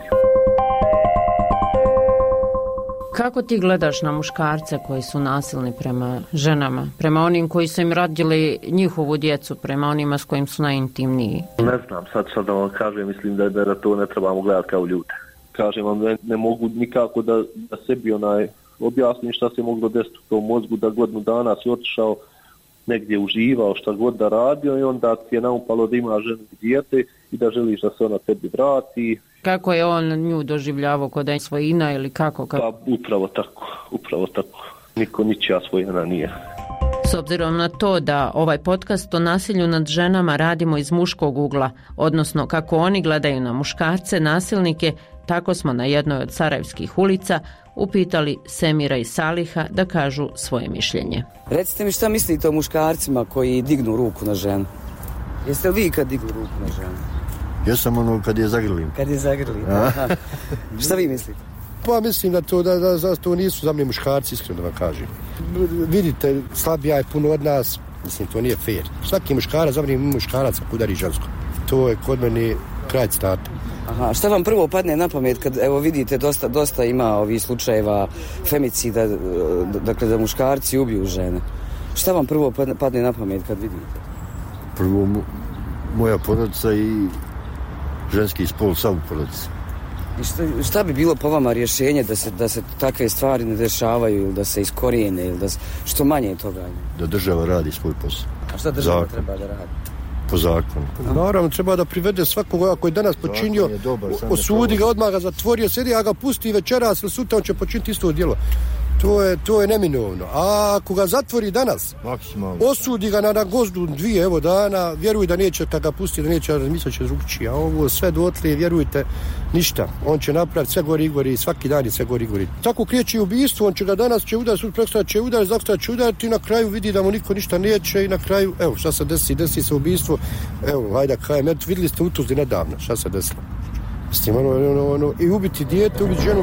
Kako ti gledaš na muškarce koji su nasilni prema ženama, prema onim koji su im rodili njihovu djecu, prema onima s kojim su najintimniji? Ne znam, sad, sad da vam kažem, mislim da, da to ne trebamo gledati kao ljude. Kažem vam, ne, ne mogu nikako da, da sebi onaj objasnim šta se moglo desiti u tom mozgu, da godinu dana si otišao negdje, uživao šta god da radio i onda ti je naupalo da ima ženu i dijete i da želiš da se ona tebi vrati. Kako je on nju doživljavao, kod da je svojina ili kako? kako? Pa upravo tako, upravo tako. Niko ničija svojina nije. S obzirom na to da ovaj podcast o nasilju nad ženama radimo iz muškog ugla, odnosno kako oni gledaju na muškarce, nasilnike, tako smo na jednoj od sarajevskih ulica upitali Semira i Saliha da kažu svoje mišljenje. Recite mi šta mislite o muškarcima koji dignu ruku na ženu? Jeste li vi kad dignu ruku na ženu? Ja sam ono kad je zagrlim. Kad je zagrlim, aha. Šta vi mislite? Pa mislim da to, da, da, da to nisu za mene muškarci, iskreno da vam kažem. Vidite, slabija je puno od nas, mislim to nije fair. Svaki muškarac, za mene muškarac udari žensko. To je kod mene kraj citata. Aha, šta vam prvo padne na pamet kad, evo vidite, dosta, dosta ima ovih slučajeva femicida, dakle da muškarci ubiju žene. Šta vam prvo padne na pamet kad vidite? Prvo moja porodica i ženski spol sam u porodici. I šta, šta bi bilo po vama rješenje da se, da se takve stvari ne dešavaju ili da se iskorijene ili da se, što manje toga? Da država radi svoj posao. A šta država Zakon. treba da radi? Po zakonu. Naravno, treba da privede svakoga koji je danas počinio, dobar, osudi ga, odmah ga zatvorio, sjedi, a ga pusti večeras ili sutra, on će počiniti isto djelo. To je, to je neminovno. A ako ga zatvori danas, maksimalno, osudi ga na, na gozdu dvije evo dana, vjeruj da neće, kad ga pusti, da neće razmisliti će drugčije. A ovo sve dotle, vjerujte, ništa. On će napraviti sve gori i gori, svaki dan je sve gori i gori. Tako kreće ubistvo, on će ga danas će udariti, sutra prekstra će udariti, zakstra će udariti i na kraju vidi da mu niko ništa neće i na kraju, evo, šta se desi, desi se ubistvo, evo, hajde, kajem, eto, vidjeli ste u Tuzli nedavno, šta se desilo. S tim, ono, ono, ono, i ubiti dijete, ubiti ženu.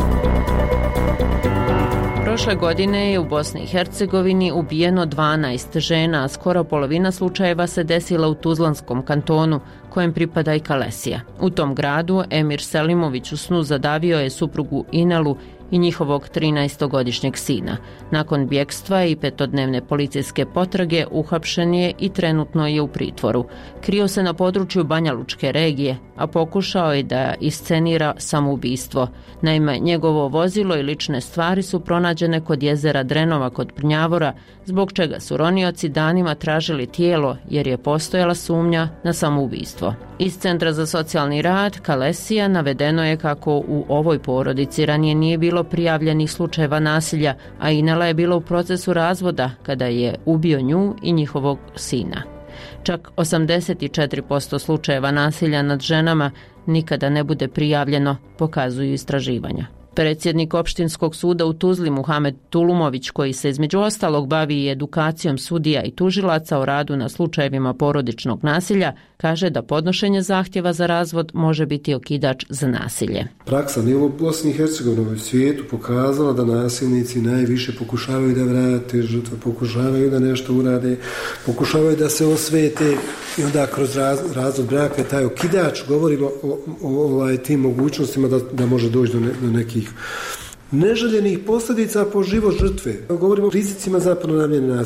Prošle godine je u Bosni i Hercegovini ubijeno dvanaest žena, a skoro polovina slučajeva se desila u Tuzlanskom kantonu, kojem pripada i Kalesija. U tom gradu Emir Selimović u snu zadavio je suprugu Inelu i njihovog trinaestogodišnjeg sina. Nakon bjekstva i petodnevne policijske potrage uhapšen je i trenutno je u pritvoru. Krio se na području Banja Lučke regije, a pokušao je da iscenira samoubistvo. Naime, njegovo vozilo i lične stvari su pronađene kod jezera Drenova kod Prnjavora, zbog čega su ronioci danima tražili tijelo jer je postojala sumnja na samoubistvo. Iz Centra za socijalni rad Kalesija navedeno je kako u ovoj porodici ranije nije bilo prijavljenih slučajeva nasilja, a Inela je bila u procesu razvoda kada je ubio nju i njihovog sina. Čak osamdeset četiri posto slučajeva nasilja nad ženama nikada ne bude prijavljeno, pokazuju istraživanja. Predsjednik opštinskog suda u Tuzli Muhamed Tulumović, koji se između ostalog bavi i edukacijom sudija i tužilaca o radu na slučajevima porodičnog nasilja, kaže da podnošenje zahtjeva za razvod može biti okidač za nasilje. Praksa ne u Bosni i Hercegovini, u svijetu pokazala da nasilnici najviše pokušavaju da vrate žrtve, pokušavaju da nešto urade, pokušavaju da se osvete i onda kroz raz, razvod braka je taj okidač, govorimo o, o, o tim mogućnostima da, da može doći do, ne, do nekih neželjenih posljedica po život žrtve. Govorimo o rizicima za ponavljanje nasilja.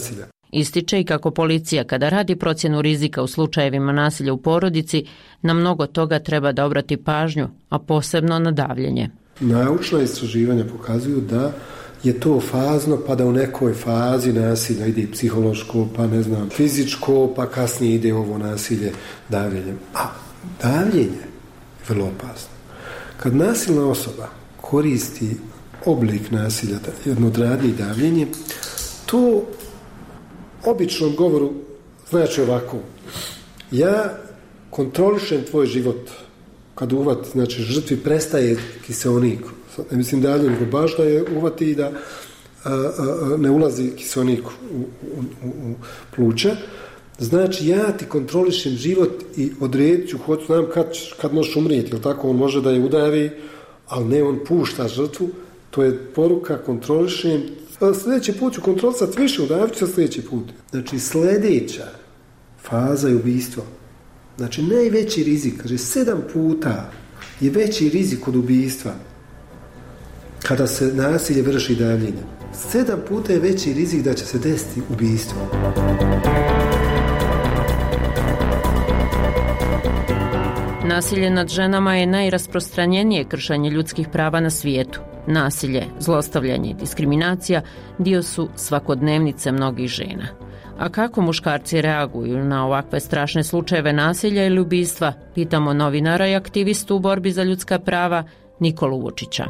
Ističe i kako policija kada radi procjenu rizika u slučajevima nasilja u porodici, na mnogo toga treba da obrati pažnju, a posebno na davljenje. Naučna istraživanja pokazuju da je to fazno, pa da u nekoj fazi nasilja ide i psihološko, pa ne znam, fizičko, pa kasnije ide ovo nasilje davljenjem. A davljenje je vrlo opasno. Kad nasilna osoba koristi oblik nasilja, jedno od radnji davljenje, to običnom govoru znači ovako: ja kontrolišem tvoj život. Kad uvati, znači žrtvi prestaje kiseonik. Ne mislim dalje, nego baš da je uvati i da a, a, ne ulazi kiseonik u, u, u pluća. Znači ja ti kontrolišem život i odredit ću, hoću znam kad, kad možeš umrijeti, jel tako? On može da je udavi, ali ne, on pušta žrtvu. To je poruka, kontrolišem. Sljedeći put ću kontrolisati više, udavit ću sljedeći put. Znači sljedeća faza je ubistvo. Znači najveći rizik, kaže sedam puta je veći rizik od ubistva kada se nasilje vrši davljenjem. Sedam puta je veći rizik da će se desiti ubistvo. Nasilje nad ženama je najrasprostranjenije kršenje ljudskih prava na svijetu. Nasilje, zlostavljanje i diskriminacija dio su svakodnevnice mnogih žena. A kako muškarci reaguju na ovakve strašne slučajeve nasilja ili ubistva, pitamo novinara i aktivistu u borbi za ljudska prava Nikolu Vučića.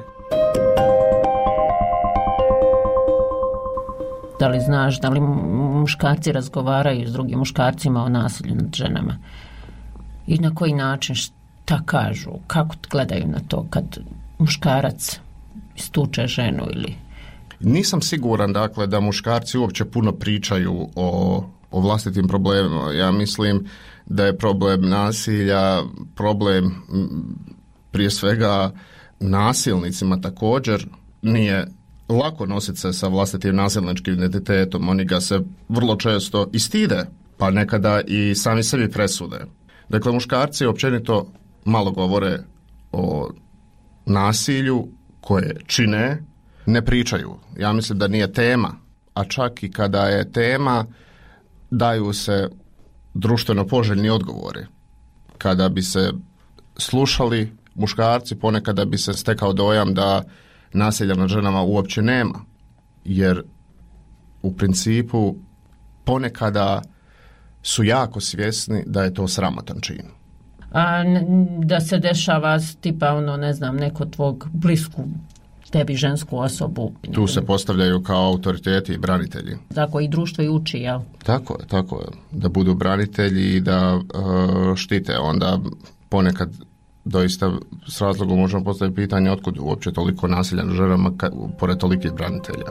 Da li znaš da li muškarci razgovaraju s drugim muškarcima o nasilju nad ženama? I na koji način, šta kažu, kako gledaju na to kad muškarac istuče ženu ili... Nisam siguran, dakle, da muškarci uopće puno pričaju o, o vlastitim problemima. Ja mislim da je problem nasilja, problem prije svega nasilnicima također. Nije lako nositi se sa vlastitim nasilničkim identitetom. Oni ga se vrlo često i stide, pa nekada i sami sebi presude. Dakle, muškarci općenito malo govore o nasilju koje čine, ne pričaju. Ja mislim da nije tema, a čak i kada je tema, daju se društveno poželjni odgovori. Kada bi se slušali muškarci, ponekada bi se stekao dojam da nasilja nad ženama uopće nema, jer u principu ponekada su jako svjesni da je to sramotan čin. A da se dešava tipa ono, ne znam, neko tvog blisku tebi žensku osobu. Tu se postavljaju kao autoriteti i branitelji. Tako i društvo i uči, jel? Tako je, tako je. Da budu branitelji i da uh, štite. Onda ponekad doista s razlogom možemo postaviti pitanje otkud uopće toliko nasilja na ženama ka, pored tolikih branitelja.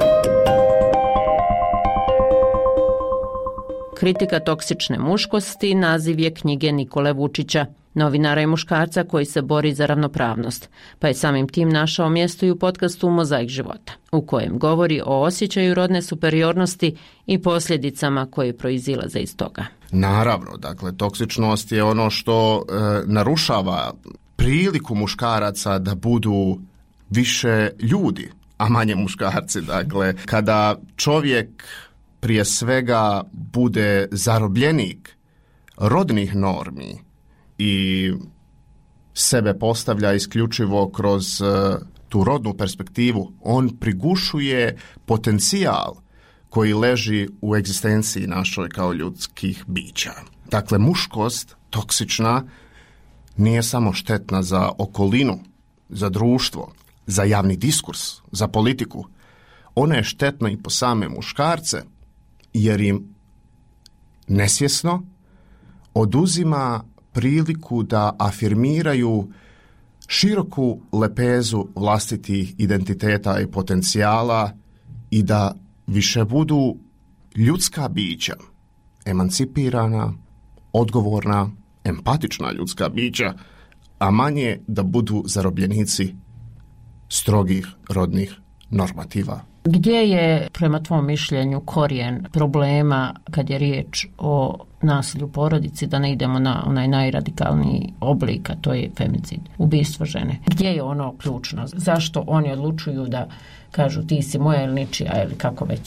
Kritika toksične muškosti naziv je knjige Nikole Vučića, novinara i muškarca koji se bori za ravnopravnost, pa je samim tim našao mjesto i u podcastu Mozaik života, u kojem govori o osjećaju rodne superiornosti i posljedicama koje proizilaze iz toga. Naravno, dakle, toksičnost je ono što e, narušava priliku muškaraca da budu više ljudi, a manje muškarci. Dakle, kada čovjek prije svega bude zarobljenik rodnih normi i sebe postavlja isključivo kroz uh, tu rodnu perspektivu, on prigušuje potencijal koji leži u egzistenciji našoj kao ljudskih bića. Dakle, muškost toksična nije samo štetna za okolinu, za društvo, za javni diskurs, za politiku. Ona je štetna i po same muškarce, jer im nesvjesno oduzima priliku da afirmiraju široku lepezu vlastitih identiteta i potencijala i da više budu ljudska bića, emancipirana, odgovorna, empatična ljudska bića, a manje da budu zarobljenici strogih rodnih normativa. Gdje je, prema tvom mišljenju, korijen problema kad je riječ o nasilju u porodici, da ne idemo na onaj najradikalniji oblik, a to je femicid, ubistvo žene? Gdje je ono ključno? Zašto oni odlučuju da kažu ti si moja ili ničija ili kako već?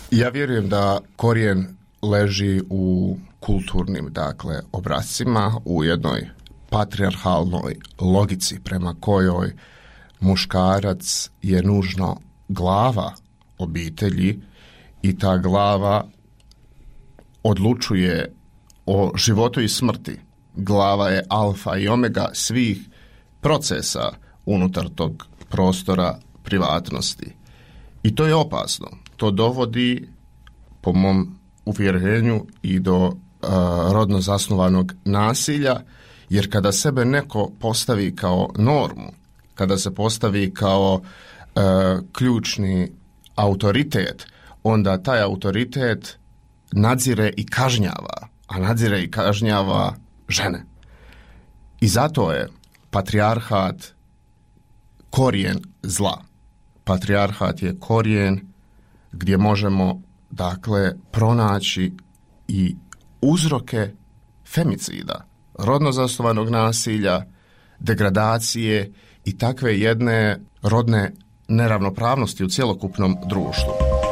Ja vjerujem da korijen leži u kulturnim, dakle, obrascima, u jednoj patrijarhalnoj logici prema kojoj muškarac je nužno glava obitelji i ta glava odlučuje o životu i smrti. Glava je alfa i omega svih procesa unutar tog prostora privatnosti. I to je opasno. To dovodi, po mom uvjerenju, i do uh, rodno zasnovanog nasilja, jer kada sebe neko postavi kao normu, kada se postavi kao uh, ključni autoritet, onda taj autoritet nadzire i kažnjava, a nadzire i kažnjava žene. I zato je patrijarhat korijen zla. Patrijarhat je korijen gdje možemo, dakle, pronaći i uzroke femicida, rodno zasnovanog nasilja, degradacije i takve jedne rodne neravnopravnosti u cjelokupnom društvu.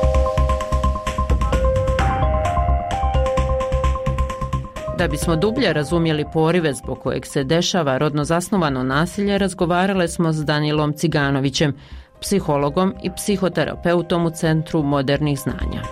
Da bismo dublje razumjeli porive zbog kojeg se dešava rodno zasnovano nasilje, razgovarale smo s Danilom Ciganovićem, psihologom i psihoterapeutom u Centru modernih znanja.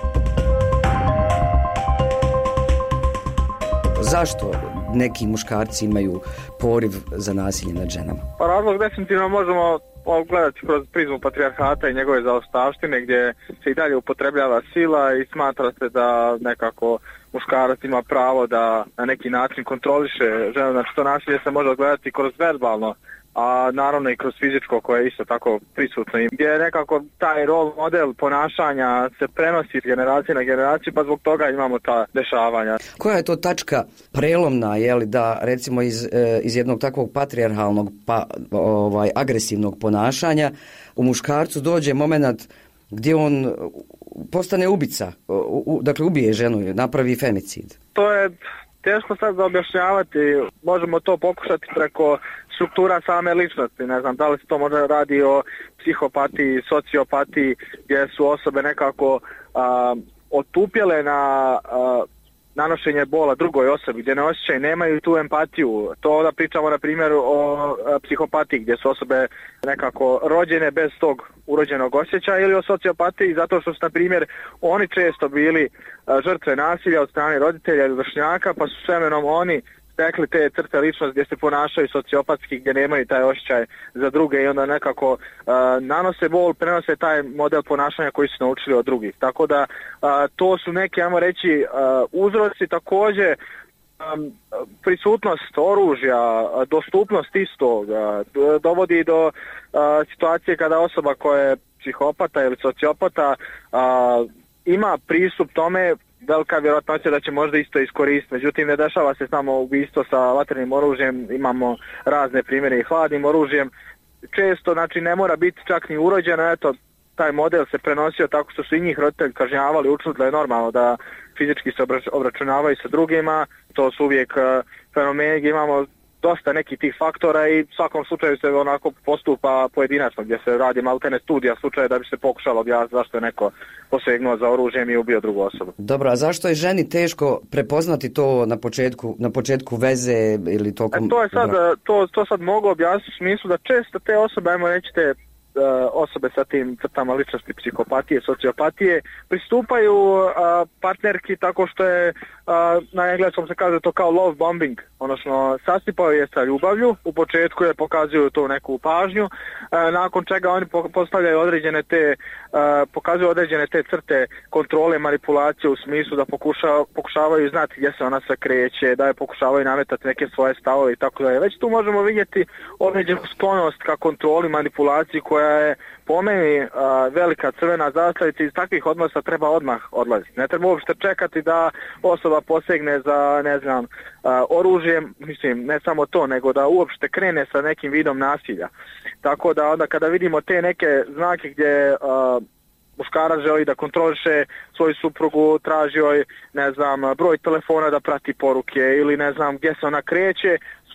Zašto neki muškarci imaju poriv za nasilje nad ženama? Pa razlog definitivno možemo gledati kroz prizmu patrijarhata i njegove zaostavštine, gdje se i dalje upotrebljava sila i smatra se da nekako muškarac ima pravo da na neki način kontroliše ženu. Znači to nasilje se može gledati kroz verbalno, a naravno i kroz fizičko, koje je isto tako prisutno, gdje nekako taj rol model ponašanja se prenosi iz generacije na generaciju, pa zbog toga imamo ta dešavanja. Koja je to tačka prelomna, je li, da recimo iz, iz jednog takvog patrijarhalnog pa ovaj agresivnog ponašanja u muškarcu dođe moment gdje on postane ubica, u, dakle ubije ženu, napravi femicid? To je teško sad da objašnjavati, možemo to pokušati preko struktura same ličnosti, ne znam da li se to možda radi o psihopatiji, sociopatiji, gdje su osobe nekako a, otupjele na a, nanošenje bola drugoj osobi, gdje ne osjećaju, nemaju tu empatiju. To da pričamo na primjer o a, psihopatiji, gdje su osobe nekako rođene bez tog urođenog osjećaja, ili o sociopatiji zato što su na primjer oni često bili a, žrtve nasilja od strane roditelja ili vršnjaka, pa su s vremenom oni stekli te crte ličnosti gdje se ponašaju sociopatski, gdje nemaju taj osjećaj za druge i onda nekako uh, nanose bol, prenose taj model ponašanja koji su naučili od drugih. Tako da uh, to su neke, ajmo reći, uh, uzroci. Također um, prisutnost oružja, dostupnost istog uh, dovodi do uh, situacije kada osoba koja je psihopata ili sociopata uh, ima pristup tome, velika vjerojatnoća da će možda isto iskoristiti. Međutim, ne dešava se samo ubistvo sa vatrenim oružjem, imamo razne primjere i hladnim oružjem. Često, znači, ne mora biti čak ni urođeno, eto, taj model se prenosio tako što su i njih roditelji kažnjavali, učili da je normalno da fizički se obračunavaju sa drugima. To su uvijek uh, fenomeni gdje imamo dosta nekih tih faktora i u svakom slučaju se onako postupa pojedinačno, gdje se radi maltene studija slučaja da bi se pokušalo objasniti zašto je neko posegnuo za oružjem i ubio drugu osobu. Dobro, a zašto je ženi teško prepoznati to na početku, na početku veze ili tokom... E, to je sad, to, to sad mogu objasniti u smislu da često te osobe, ajmo reći te osobe sa tim crtama ličnosti psihopatije, sociopatije, pristupaju uh, partnerki tako što je, uh, na engleskom se kaže to kao love bombing, odnosno sasipaju je sa ljubavlju, u početku je pokazuju tu neku pažnju, uh, nakon čega oni postavljaju određene te, uh, pokazuju određene te crte kontrole, manipulacije u smislu da pokuša, pokušavaju znati gdje se ona sve kreće, da je pokušavaju nametati neke svoje stavove i tako da je. Već tu možemo vidjeti određenu sklonost ka kontroli, manipulaciji koja je po meni a, velika crvena zastavica. Iz takvih odnosa treba odmah odlaziti. Ne treba uopšte čekati da osoba posegne za, ne znam, a, oružjem, mislim, ne samo to, nego da uopšte krene sa nekim vidom nasilja. Tako da onda kada vidimo te neke znake gdje a, muškarac želi da kontroliše svoju suprugu, traži joj, ne znam, broj telefona da prati poruke ili ne znam gdje se ona kreće, su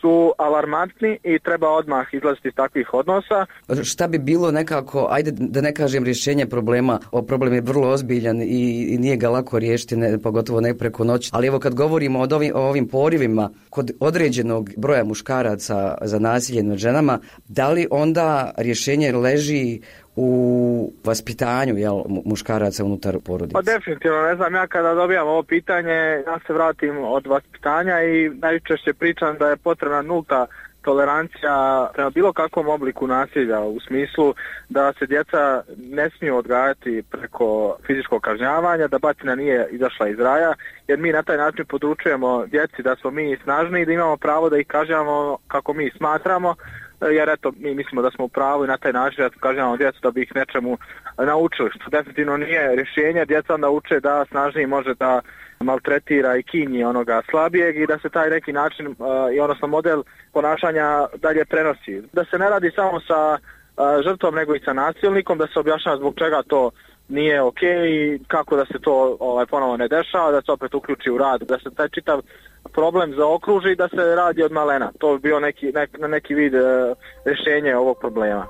su alarmantni i treba odmah izlaziti iz takvih odnosa. Šta bi bilo nekako, ajde da ne kažem rješenje problema, o problem je vrlo ozbiljan i, i nije ga lako riješiti, ne, pogotovo ne preko noći. Ali evo kad govorimo o ovim, o ovim porivima kod određenog broja muškaraca za nasilje nad ženama, da li onda rješenje leži u vaspitanju, jel, muškaraca unutar porodice? Pa definitivno, ne znam, ja kada dobijam ovo pitanje, ja se vratim od vaspitanja i najčešće pričam da je potrebna nulta tolerancija prema bilo kakvom obliku nasilja, u smislu da se djeca ne smiju odgajati preko fizičkog kažnjavanja, da batina nije izašla iz raja, jer mi na taj način područujemo djeci da smo mi snažni i da imamo pravo da ih kažnjavamo kako mi smatramo, jer eto, mi mislimo da smo u pravu i na taj način da kažnjavamo djecu da bi ih nečemu naučili, što definitivno nije rješenje. Djeca onda uče da snažniji može da maltretira i kinji onoga slabijeg i da se taj neki način uh, i odnosno model ponašanja dalje prenosi. Da se ne radi samo sa uh, žrtvom nego i sa nasilnikom, da se objašnjava zbog čega to nije ok i kako da se to ovaj, ponovo ne dešava, da se opet uključi u rad, da se taj čitav problem zaokruži i da se radi od malena. To bi bio neki, nek, neki vid uh, rješenja ovog problema.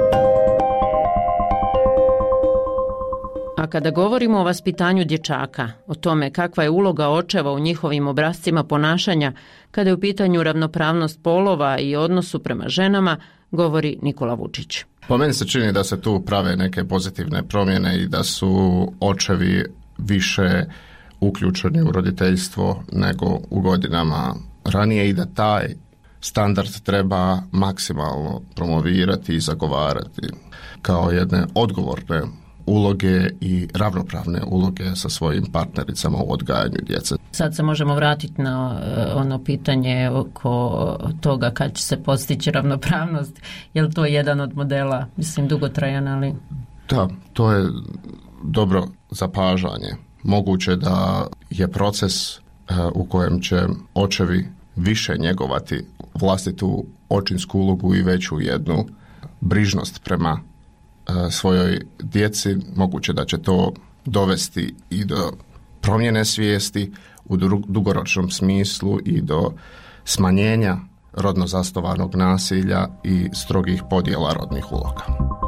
A kada govorimo o vaspitanju dječaka, o tome kakva je uloga očeva u njihovim obrascima ponašanja, kada je u pitanju ravnopravnost polova i odnosu prema ženama, govori Nikola Vučić. Po meni se čini da se tu prave neke pozitivne promjene i da su očevi više uključeni u roditeljstvo nego u godinama ranije i da taj standard treba maksimalno promovirati i zagovarati kao jedne odgovorne uloge i ravnopravne uloge sa svojim partnericama u odgajanju djece. Sad se možemo vratiti na ono pitanje oko toga kad će se postići ravnopravnost. Je li to jedan od modela, mislim, dugotrajan, ali... Da, to je dobro zapažanje. Moguće da je proces u kojem će očevi više njegovati vlastitu očinsku ulogu i veću jednu brižnost prema svojoj djeci, moguće da će to dovesti i do promjene svijesti u dugoročnom smislu i do smanjenja rodno zasnovanog nasilja i strogih podjela rodnih uloga.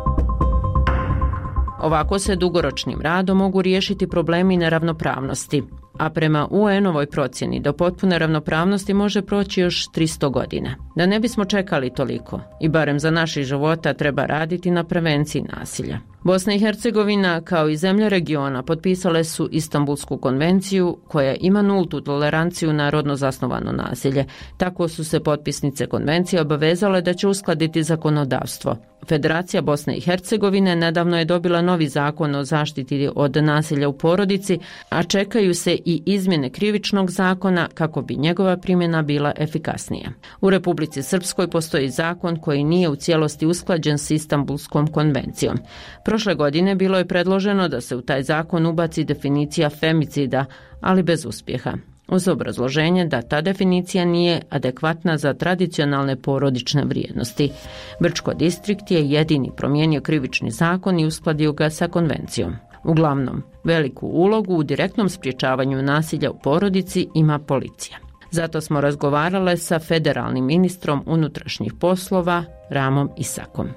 Ovako se dugoročnim radom mogu riješiti problemi neravnopravnosti, a prema U N-ovoj procjeni do potpune ravnopravnosti može proći još tristo godina. Da ne bismo čekali toliko, i barem za naših života treba raditi na prevenciji nasilja. Bosna i Hercegovina, kao i zemlje regiona, potpisale su Istanbulsku konvenciju koja ima nultu toleranciju na rodno zasnovano nasilje. Tako su se potpisnice konvencije obavezale da će uskladiti zakonodavstvo. Federacija Bosne i Hercegovine nedavno je dobila novi zakon o zaštiti od nasilja u porodici, a čekaju se i izmjene krivičnog zakona kako bi njegova primjena bila efikasnija. U Republici Srpskoj postoji zakon koji nije u cijelosti usklađen s Istanbulskom konvencijom. Prošle godine bilo je predloženo da se u taj zakon ubaci definicija femicida, ali bez uspjeha, uz obrazloženje da ta definicija nije adekvatna za tradicionalne porodične vrijednosti. Brčko distrikt je jedini promijenio krivični zakon i uskladio ga sa konvencijom. Uglavnom, veliku ulogu u direktnom sprječavanju nasilja u porodici ima policija. Zato smo razgovarale sa federalnim ministrom unutrašnjih poslova Ramom Isakom.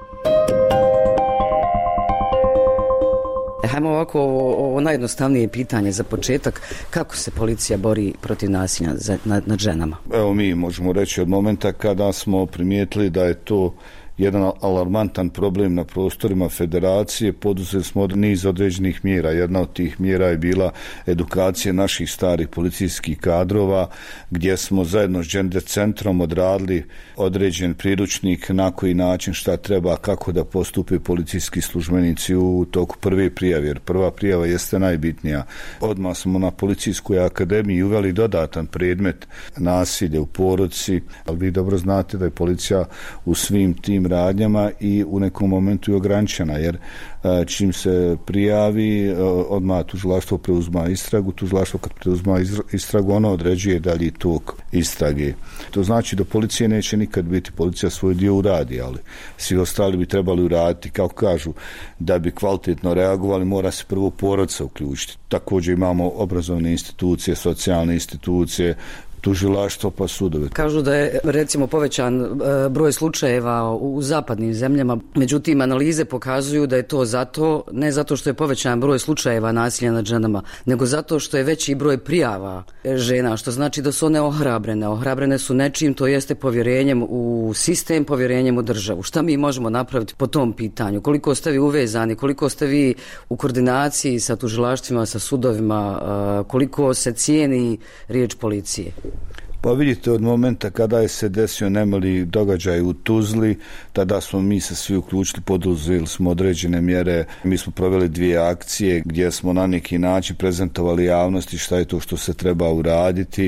Hajmo ovako, ovo najjednostavnije pitanje za početak, kako se policija bori protiv nasilja nad, nad ženama? Evo, mi možemo reći od momenta kada smo primijetili da je to jedan alarmantan problem na prostorima federacije, poduzeli smo niz određenih mjera. Jedna od tih mjera je bila edukacija naših starih policijskih kadrova, gdje smo zajedno s Gender centrom odradili određen priručnik na koji način šta treba, kako da postupe policijski službenici u toku prve prijave, jer prva prijava jeste najbitnija. Odmah smo na policijskoj akademiji uveli dodatan predmet nasilje u porodici, ali vi dobro znate da je policija u svim tim radnjama i u nekom momentu je ograničena, jer čim se prijavi, odmah tužilaštvo preuzma istragu, tužilaštvo kad preuzma istragu, ono određuje dalji tok istrage. To znači da policije neće nikad biti, policija svoj dio uradi, ali svi ostali bi trebali uraditi, kao kažu, da bi kvalitetno reagovali, mora se prvo porodica uključiti. Također imamo obrazovne institucije, socijalne institucije, tužilaštvo pa sudove. Kažu da je recimo povećan broj slučajeva u zapadnim zemljama, međutim analize pokazuju da je to zato, ne zato što je povećan broj slučajeva nasilja nad ženama, nego zato što je veći broj prijava žena, što znači da su one ohrabrene. Ohrabrene su nečim, to jeste povjerenjem u sistem, povjerenjem u državu. Šta mi možemo napraviti po tom pitanju? Koliko ste vi uvezani, koliko ste vi u koordinaciji sa tužilaštvima, sa sudovima, koliko se cijeni riječ policije? Pa vidite, od momenta kada je se desio nemali događaj u Tuzli, tada smo mi se svi uključili, poduzeli smo određene mjere. Mi smo proveli dvije akcije gdje smo na neki način prezentovali javnosti šta je to što se treba uraditi,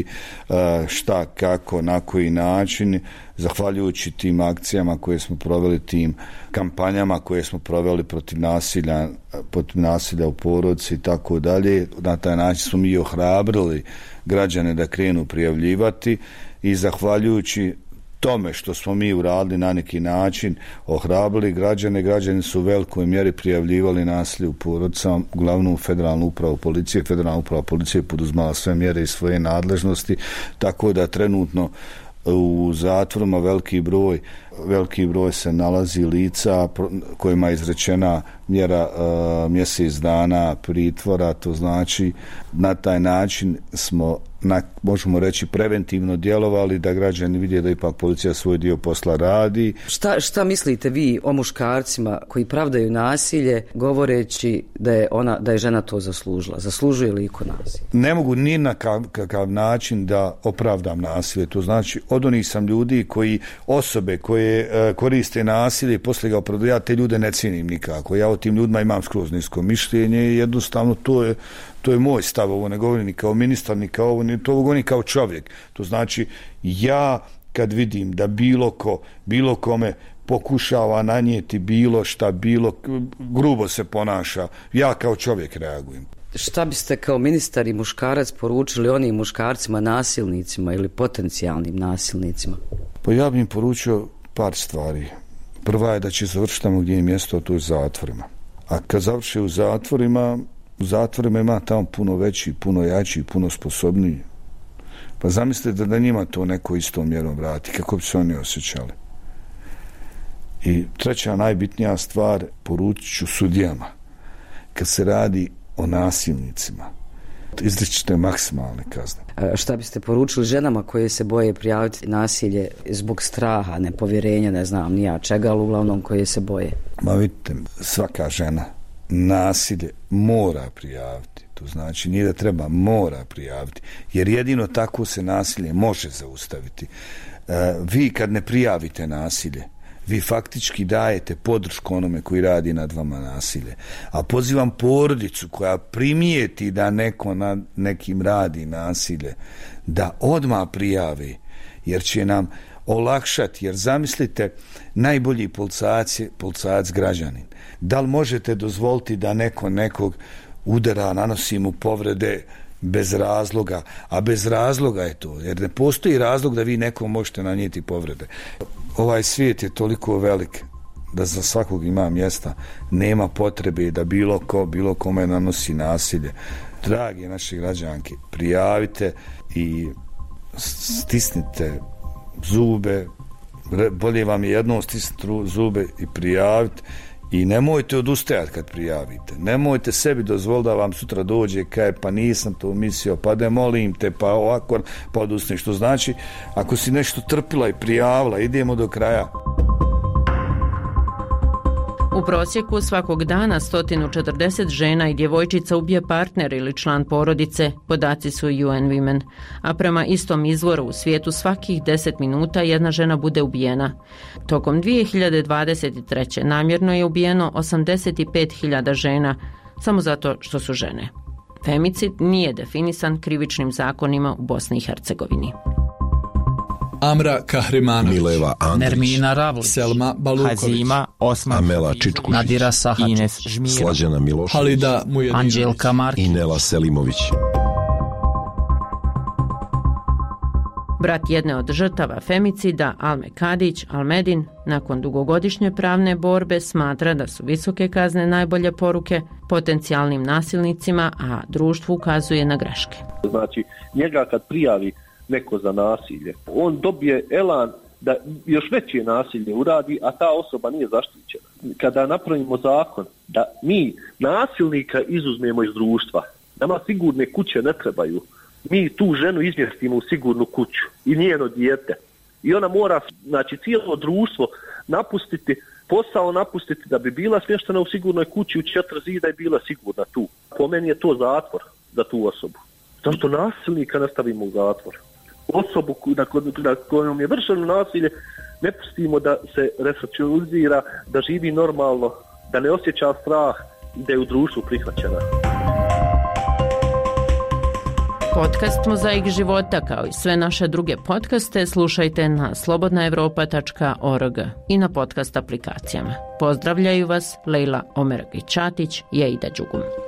šta, kako, na koji način. Zahvaljujući tim akcijama koje smo proveli, tim kampanjama koje smo proveli protiv nasilja, protiv nasilja u porodici i tako dalje, na taj način smo mi ohrabrili građane da krenu prijavljivati i zahvaljujući tome što smo mi uradili na neki način, ohrabrili građane, građani su u velikoj mjeri prijavljivali nasilje u porodicama, uglavnom u federalnu upravu policije. Federalna uprava policije poduzmala sve mjere i svoje nadležnosti, tako da trenutno u zatvorima veliki broj, veliki broj se nalazi lica kojima je izrečena mjera uh, mjesec dana pritvora, to znači na taj način smo, na, možemo reći, preventivno djelovali da građani vide da ipak policija svoj dio posla radi. Šta, šta mislite vi o muškarcima koji pravdaju nasilje govoreći da je, ona, da je žena to zaslužila? Zaslužuje li iko nasilje? Ne mogu ni na kakav način da opravdam nasilje. To znači od onih sam ljudi koji, osobe koje e, koriste nasilje i poslije ga opravdaju, ja te ljude ne cijenim nikako. Ja o tim ljudima imam skroz nisko mišljenje i jednostavno to je To je moj stav, ovo ne govorim ni kao ministar, ni kao ovo, ni to govorim kao čovjek. To znači, ja kad vidim da bilo ko, bilo kome pokušava nanijeti bilo šta, bilo grubo se ponaša, ja kao čovjek reagujem. Šta biste kao ministar i muškarac poručili onim muškarcima, nasilnicima ili potencijalnim nasilnicima? Pa ja bih im poručio par stvari. Prva je da će završiti tamo gdje je mjesto, to je zatvorima. A kad završi u zatvorima, u zatvorima ima tamo puno veći, puno jači, puno sposobniji. Pa zamislite da, da njima to neko istom mjerom vrati, kako bi se oni osjećali. I treća najbitnija stvar, poručit ću sudijama. Kad se radi o nasilnicima, izričite maksimalne kazne. A šta biste poručili ženama koje se boje prijaviti nasilje zbog straha, nepovjerenja, ne znam nija čega, ali uglavnom koje se boje? Ma vidite, svaka žena nasilje mora prijaviti. To znači nije da treba, mora prijaviti. Jer jedino tako se nasilje može zaustaviti. E, vi kad ne prijavite nasilje, vi faktički dajete podršku onome koji radi nad vama nasilje. A pozivam porodicu koja primijeti da neko nad nekim radi nasilje, da odmah prijavi, jer će nam olakšati. Jer zamislite, najbolji policajac je policajac građanin. Da li možete dozvoliti da neko nekog udara, nanosi mu povrede bez razloga, a bez razloga je to, jer ne postoji razlog da vi nekom možete nanijeti povrede. Ovaj svijet je toliko velik da za svakog ima mjesta, nema potrebe da bilo ko, bilo kome nanosi nasilje. Dragi naši građanki, prijavite i stisnite zube, bolje vam je jednom stisniti zube i prijaviti. I nemojte odustajati kad prijavite. Nemojte sebi dozvoliti da vam sutra dođe kaj pa nisam to mislio, pa da molim te, pa ovako, pa odustane. Što znači, ako si nešto trpila i prijavila, idemo do kraja. U prosjeku svakog dana sto četrdeset žena i djevojčica ubije partner ili član porodice, podaci su U N Women. A prema istom izvoru u svijetu svakih deset minuta jedna žena bude ubijena. Tokom dvije hiljade dvadeset treće namjerno je ubijeno osamdeset pet hiljada žena samo zato što su žene. Femicid nije definisan krivičnim zakonima u Bosni i Hercegovini. Amra Kahrimanović, Mileva Andrić, Nermina Ravlić, Selma Baluković, Hazima Osman, Amela Čičkušić, Nadira Sahačić, Ines Žmira, Slađana Milošević, Halida Mujedinović, Anđelka Markić i Nela Selimović. Brat jedne od žrtava femicida, Alme Kadić, Almedin, nakon dugogodišnje pravne borbe smatra da su visoke kazne najbolje poruke potencijalnim nasilnicima, a društvu ukazuje na greške. Znači, njega kad prijavi neko za nasilje. On dobije elan da još veće nasilje uradi, a ta osoba nije zaštićena. Kada napravimo zakon da mi nasilnika izuzmemo iz društva, nama sigurne kuće ne trebaju, mi tu ženu izmjestimo u sigurnu kuću i njeno dijete. I ona mora, znači, cijelo društvo napustiti, posao napustiti da bi bila smještena u sigurnoj kući u četiri zida i bila sigurna tu. Po meni je to zatvor za tu osobu. Zašto nasilnika nastavimo u zatvor? Osobu na kojom je vršeno nasilje ne pustimo da se resocijalizira, da živi normalno, da ne osjeća strah i da je u društvu prihvaćena. Podcast Mozaik života kao i sve naše druge podcaste slušajte na slobodna evropa tačka org i na podcast aplikacijama. Pozdravljaju vas Lejla Omerović-Ćatić i Aida Đugum.